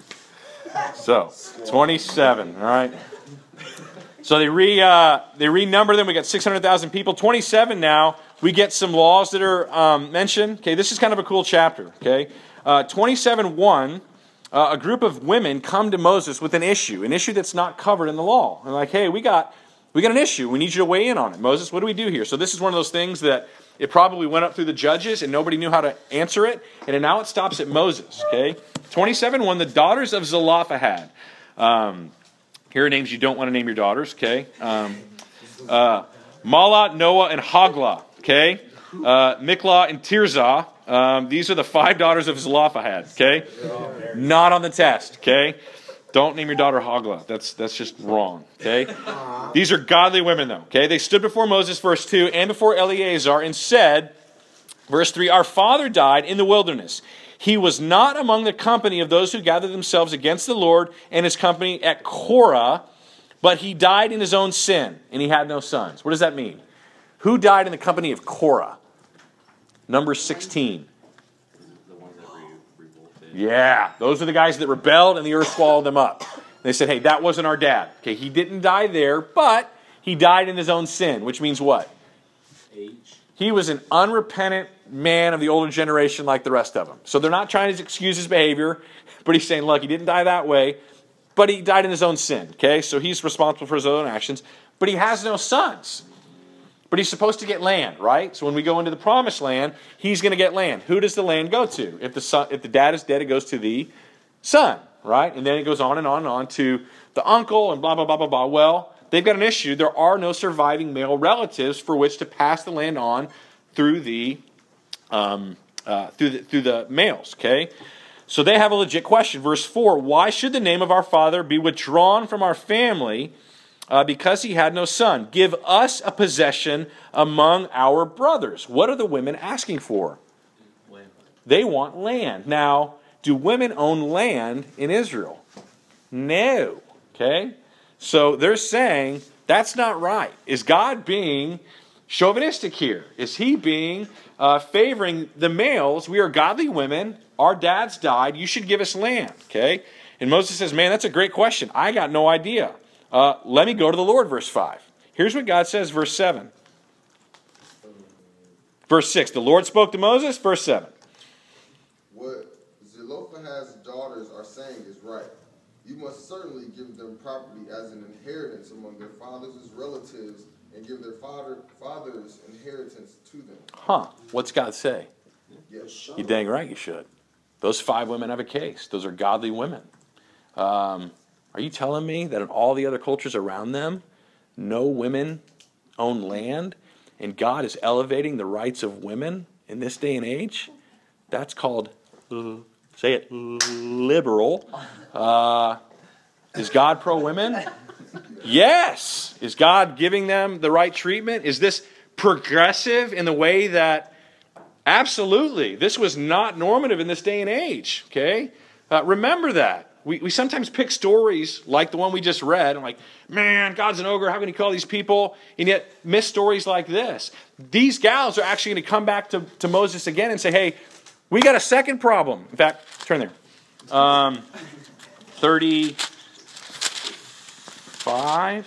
So, 27, all right? So they renumber them. We got 600,000 people. 27 now, we get some laws that are mentioned. Okay, this is kind of a cool chapter, okay? 27:1, a group of women come to Moses with an issue that's not covered in the law. They're like, hey, we got an issue. We need you to weigh in on it. Moses, what do we do here? So this is one of those things that it probably went up through the judges and nobody knew how to answer it. And now it stops at Moses, okay? 27:1, the daughters of Zelophehad. Here are names you don't want to name your daughters, okay? Mahlah, Noah, and Hoglah, okay? Miklah and Tirzah. These are the 5 daughters of Zelophehad, okay? Not on the test, okay? Don't name your daughter Hoglah. That's just wrong, okay? These are godly women, though, okay? They stood before Moses, verse 2, and before Eleazar, and said, verse 3, our father died in the wilderness. He was not among the company of those who gathered themselves against the Lord and his company at Korah, but he died in his own sin, and he had no sons. What does that mean? Who died in the company of Korah? Number 16. Yeah, those are the guys that rebelled and the earth swallowed them up. They said, hey, that wasn't our dad. Okay, he didn't die there, but he died in his own sin, which means what? Age. He was an unrepentant man of the older generation like the rest of them. So they're not trying to excuse his behavior, but he's saying, look, he didn't die that way, but he died in his own sin. Okay, so he's responsible for his own actions, but he has no sons. But he's supposed to get land, right? So when we go into the promised land, he's going to get land. Who does the land go to? If the dad is dead, it goes to the son, right? And then it goes on and on and on to the uncle and blah, blah, blah, blah, blah. Well, they've got an issue. There are no surviving male relatives for which to pass the land on through the males, okay? So they have a legit question. Verse 4, why should the name of our father be withdrawn from our family because he had no son? Give us a possession among our brothers. What are the women asking for? Land. They want land. Now, do women own land in Israel? No. Okay? So they're saying that's not right. Is God being chauvinistic here? Is he being favoring the males? We are godly women. Our dads died. You should give us land. Okay? And Moses says, man, that's a great question. I got no idea. Let me go to the Lord, verse 5. Here's what God says, verse 7. Verse 6, the Lord spoke to Moses, verse 7. What Zelophehad's daughters are saying is right. you must certainly give them property as an inheritance among their fathers' relatives, and give their father's inheritance to them. Huh. What's God say? Yes. You dang right you should. Those 5 women have a case. Those are godly women. Are you telling me that in all the other cultures around them, no women own land, and God is elevating the rights of women in this day and age? That's called, say it, liberal. Is God pro-women? Yes. Is God giving them the right treatment? Is this progressive in the way that, absolutely, this was not normative in this day and age, okay? Remember that. We sometimes pick stories like the one we just read, and like, man, God's an ogre, how can he call these people? And yet miss stories like this. These gals are actually going to come back to Moses again and say, hey, we got a second problem. In fact, turn there. 35,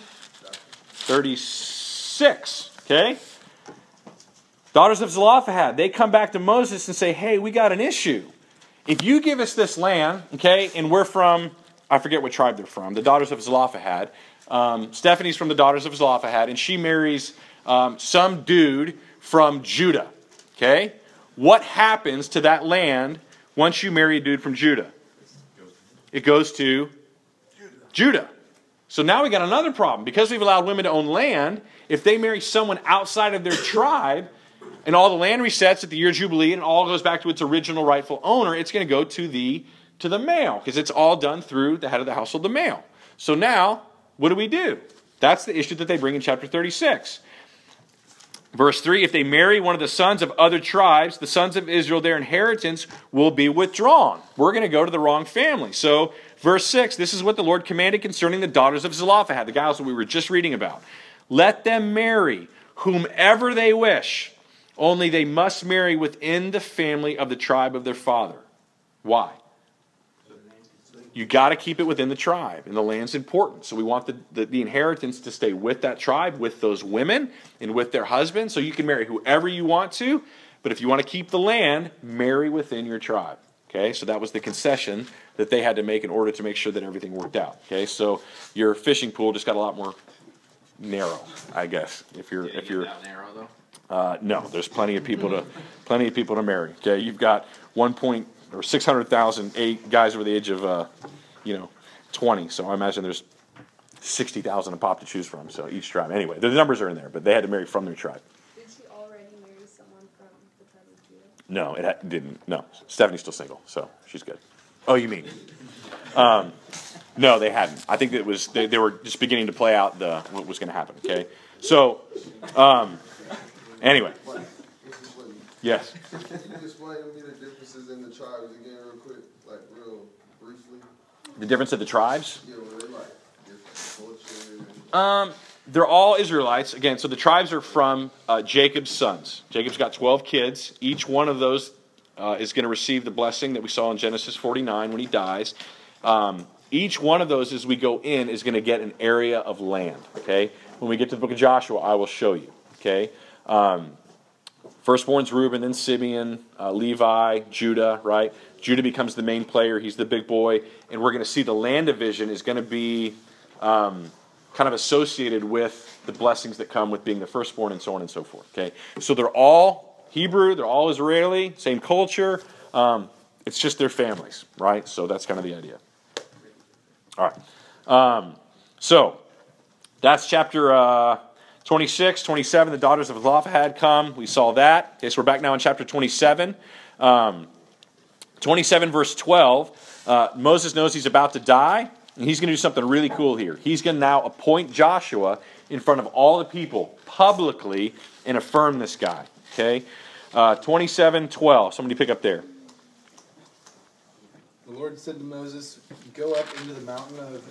36, okay? Daughters of Zelophehad, they come back to Moses and say, hey, we got an issue. If you give us this land, okay, and we're from, I forget what tribe they're from, the daughters of Zelophehad. Stephanie's from the daughters of Zelophehad, and she marries some dude from Judah, okay? What happens to that land once you marry a dude from Judah? It goes to Judah. So now we got another problem. Because we've allowed women to own land, if they marry someone outside of their tribe, and all the land resets at the year of Jubilee, and all goes back to its original rightful owner, it's going to go to the male, because it's all done through the head of the household, the male. So now, what do? That's the issue that they bring in chapter 36. Verse 3, if they marry one of the sons of other tribes, the sons of Israel, their inheritance will be withdrawn. We're going to go to the wrong family. So, verse 6, this is what the Lord commanded concerning the daughters of Zelophehad, the gals that we were just reading about. Let them marry whomever they wish, only they must marry within the family of the tribe of their father. Why? You got to keep it within the tribe, and the land's important. So we want the inheritance to stay with that tribe, with those women, and with their husbands. So you can marry whoever you want to, but if you want to keep the land, marry within your tribe. Okay, so that was the concession that they had to make in order to make sure that everything worked out. Okay, so your fishing pool just got a lot more narrow, I guess. If you're that narrow though. no, there's plenty of people to marry. Okay, you've got 600,000 guys over the age of 20. So I imagine there's 60,000 a pop to choose from. So each tribe. Anyway, the numbers are in there, but they had to marry from their tribe. Did she already marry someone from the tribe of Judah? No, it didn't. No, Stephanie's still single, so she's good. Oh, you mean? No, they hadn't. I think that it was they were just beginning to play out what was going to happen. Okay, so anyway, yes. Can you explain to me the differences in the tribes again, real quick, like real briefly? The difference of the tribes? Yeah, well, they're like different culture. They're all Israelites. Again, so the tribes are from Jacob's sons. Jacob's got 12 kids. Each one of those is going to receive the blessing that we saw in Genesis 49 when he dies. Each one of those, as we go in, is going to get an area of land. Okay. When we get to the book of Joshua, I will show you. Okay. Firstborn's Reuben, then Simeon, Levi, Judah. Right. Judah becomes the main player. He's the big boy, and we're going to see the land division is going to be kind of associated with the blessings that come with being the firstborn, and so on and so forth. Okay. So they're all Hebrew. They're all Israeli. Same culture. It's just their families. Right. So that's kind of the idea. All right. So that's chapter 26, 27. The daughters of Zelophehad come. We saw that. Okay, so we're back now in chapter 27. 27 verse 12. Moses knows he's about to die, and he's going to do something really cool here. He's going to now appoint Joshua in front of all the people publicly and affirm this guy. Okay. 27:12. Somebody pick up there. The Lord said to Moses, "Go up into the mountain of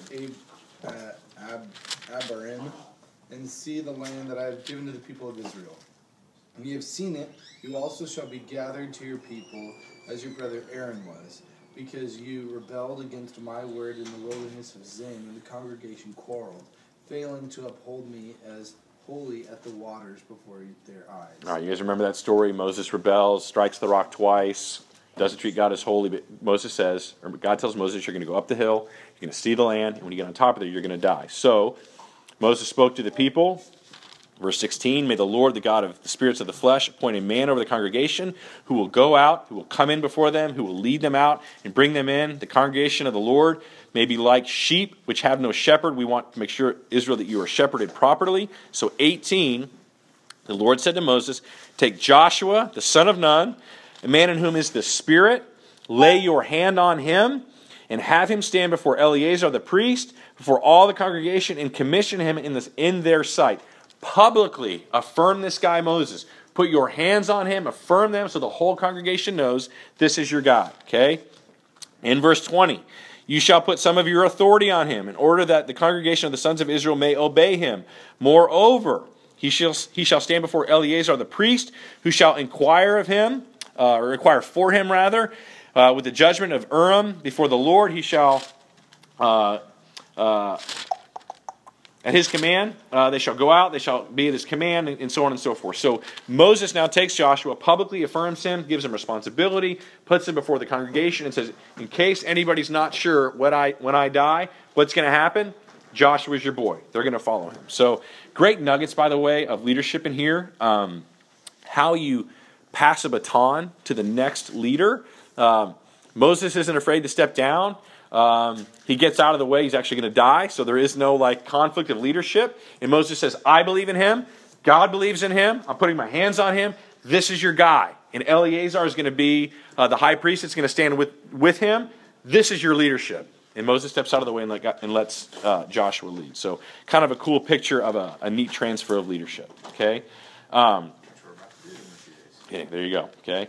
Abarim and see the land that I have given to the people of Israel. When you have seen it, you also shall be gathered to your people as your brother Aaron was, because you rebelled against my word in the wilderness of Zin, and the congregation quarreled, failing to uphold me as holy at the waters before their eyes." All right, you guys remember that story? Moses rebels, strikes the rock twice. doesn't treat God as holy, but Moses says, or God tells Moses, you're going to go up the hill, you're going to see the land, and when you get on top of it, you're going to die. So Moses spoke to the people. Verse 16, may the Lord, the God of the spirits of the flesh, appoint a man over the congregation who will go out, who will come in before them, who will lead them out and bring them in. The congregation of the Lord may be like sheep which have no shepherd. We want to make sure, Israel, that you are shepherded properly. So 18, the Lord said to Moses, take Joshua, the son of Nun, a man in whom is the Spirit, lay your hand on him, and have him stand before Eleazar the priest, before all the congregation, and commission him in their sight. Publicly affirm this guy Moses. Put your hands on him, affirm them so the whole congregation knows this is your God. Okay? In verse 20, you shall put some of your authority on him in order that the congregation of the sons of Israel may obey him. Moreover, he shall stand before Eleazar the priest, who shall inquire of him, or inquire for him rather, with the judgment of Urim before the Lord. He shall at his command, they shall go out, they shall be at his command, and so on and so forth. So Moses now takes Joshua, publicly affirms him, gives him responsibility, puts him before the congregation, and says, in case anybody's not sure when I die, what's going to happen? Joshua's your boy. They're going to follow him. So great nuggets, by the way, of leadership in here. How you pass a baton to the next leader. Moses isn't afraid to step down. He gets out of the way. He's actually going to die. So there is no conflict of leadership. And Moses says, I believe in him. God believes in him. I'm putting my hands on him. This is your guy. And Eleazar is going to be the high priest that's going to stand with him. This is your leadership. And Moses steps out of the way and lets Joshua lead. So kind of a cool picture of a neat transfer of leadership. Okay. Okay, there you go. Okay.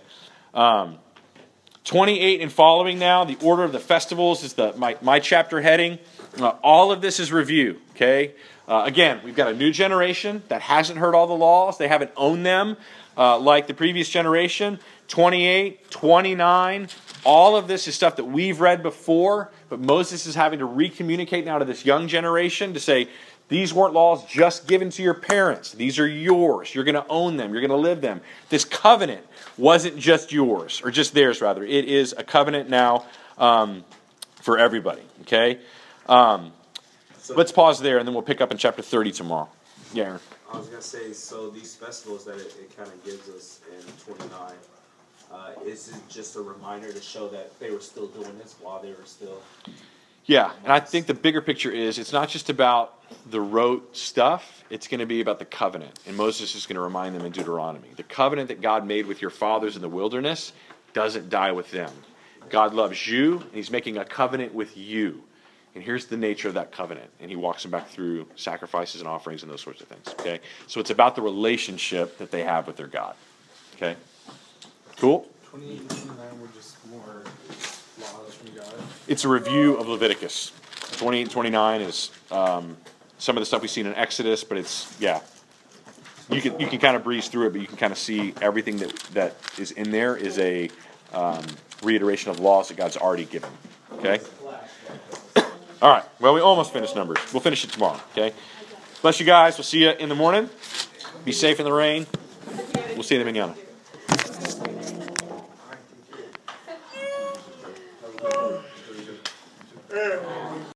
28 and following now, the order of the festivals is my chapter heading. All of this is review, okay? Again, we've got a new generation that hasn't heard all the laws. They haven't owned them like the previous generation. 28, 29, all of this is stuff that we've read before, but Moses is having to recommunicate now to this young generation to say, these weren't laws just given to your parents. These are yours. You're going to own them. You're going to live them. This covenant wasn't just yours, or just theirs, rather. It is a covenant now for everybody. Okay? Let's pause there, and then we'll pick up in chapter 30 tomorrow. Yeah, Aaron. I was going to say, so these festivals that it kind of gives us in 29, is it just a reminder to show that they were still doing this while they were still... Yeah, and I think the bigger picture is it's not just about the rote stuff, it's going to be about the covenant. And Moses is going to remind them in Deuteronomy. The covenant that God made with your fathers in the wilderness doesn't die with them. God loves you, and he's making a covenant with you. And here's the nature of that covenant. And he walks them back through sacrifices and offerings and those sorts of things. Okay? So it's about the relationship that they have with their God. Okay? Cool? 28 and 29 were just more laws from God. It's a review of Leviticus. 28 and 29 is some of the stuff we've seen in Exodus, but it's, yeah. You can kind of breeze through it, but you can kind of see everything that is in there is a reiteration of laws that God's already given. Okay? All right. Well, we almost finished Numbers. We'll finish it tomorrow. Okay? Bless you guys. We'll see you in the morning. Be safe in the rain. We'll see you in the manana. Yeah.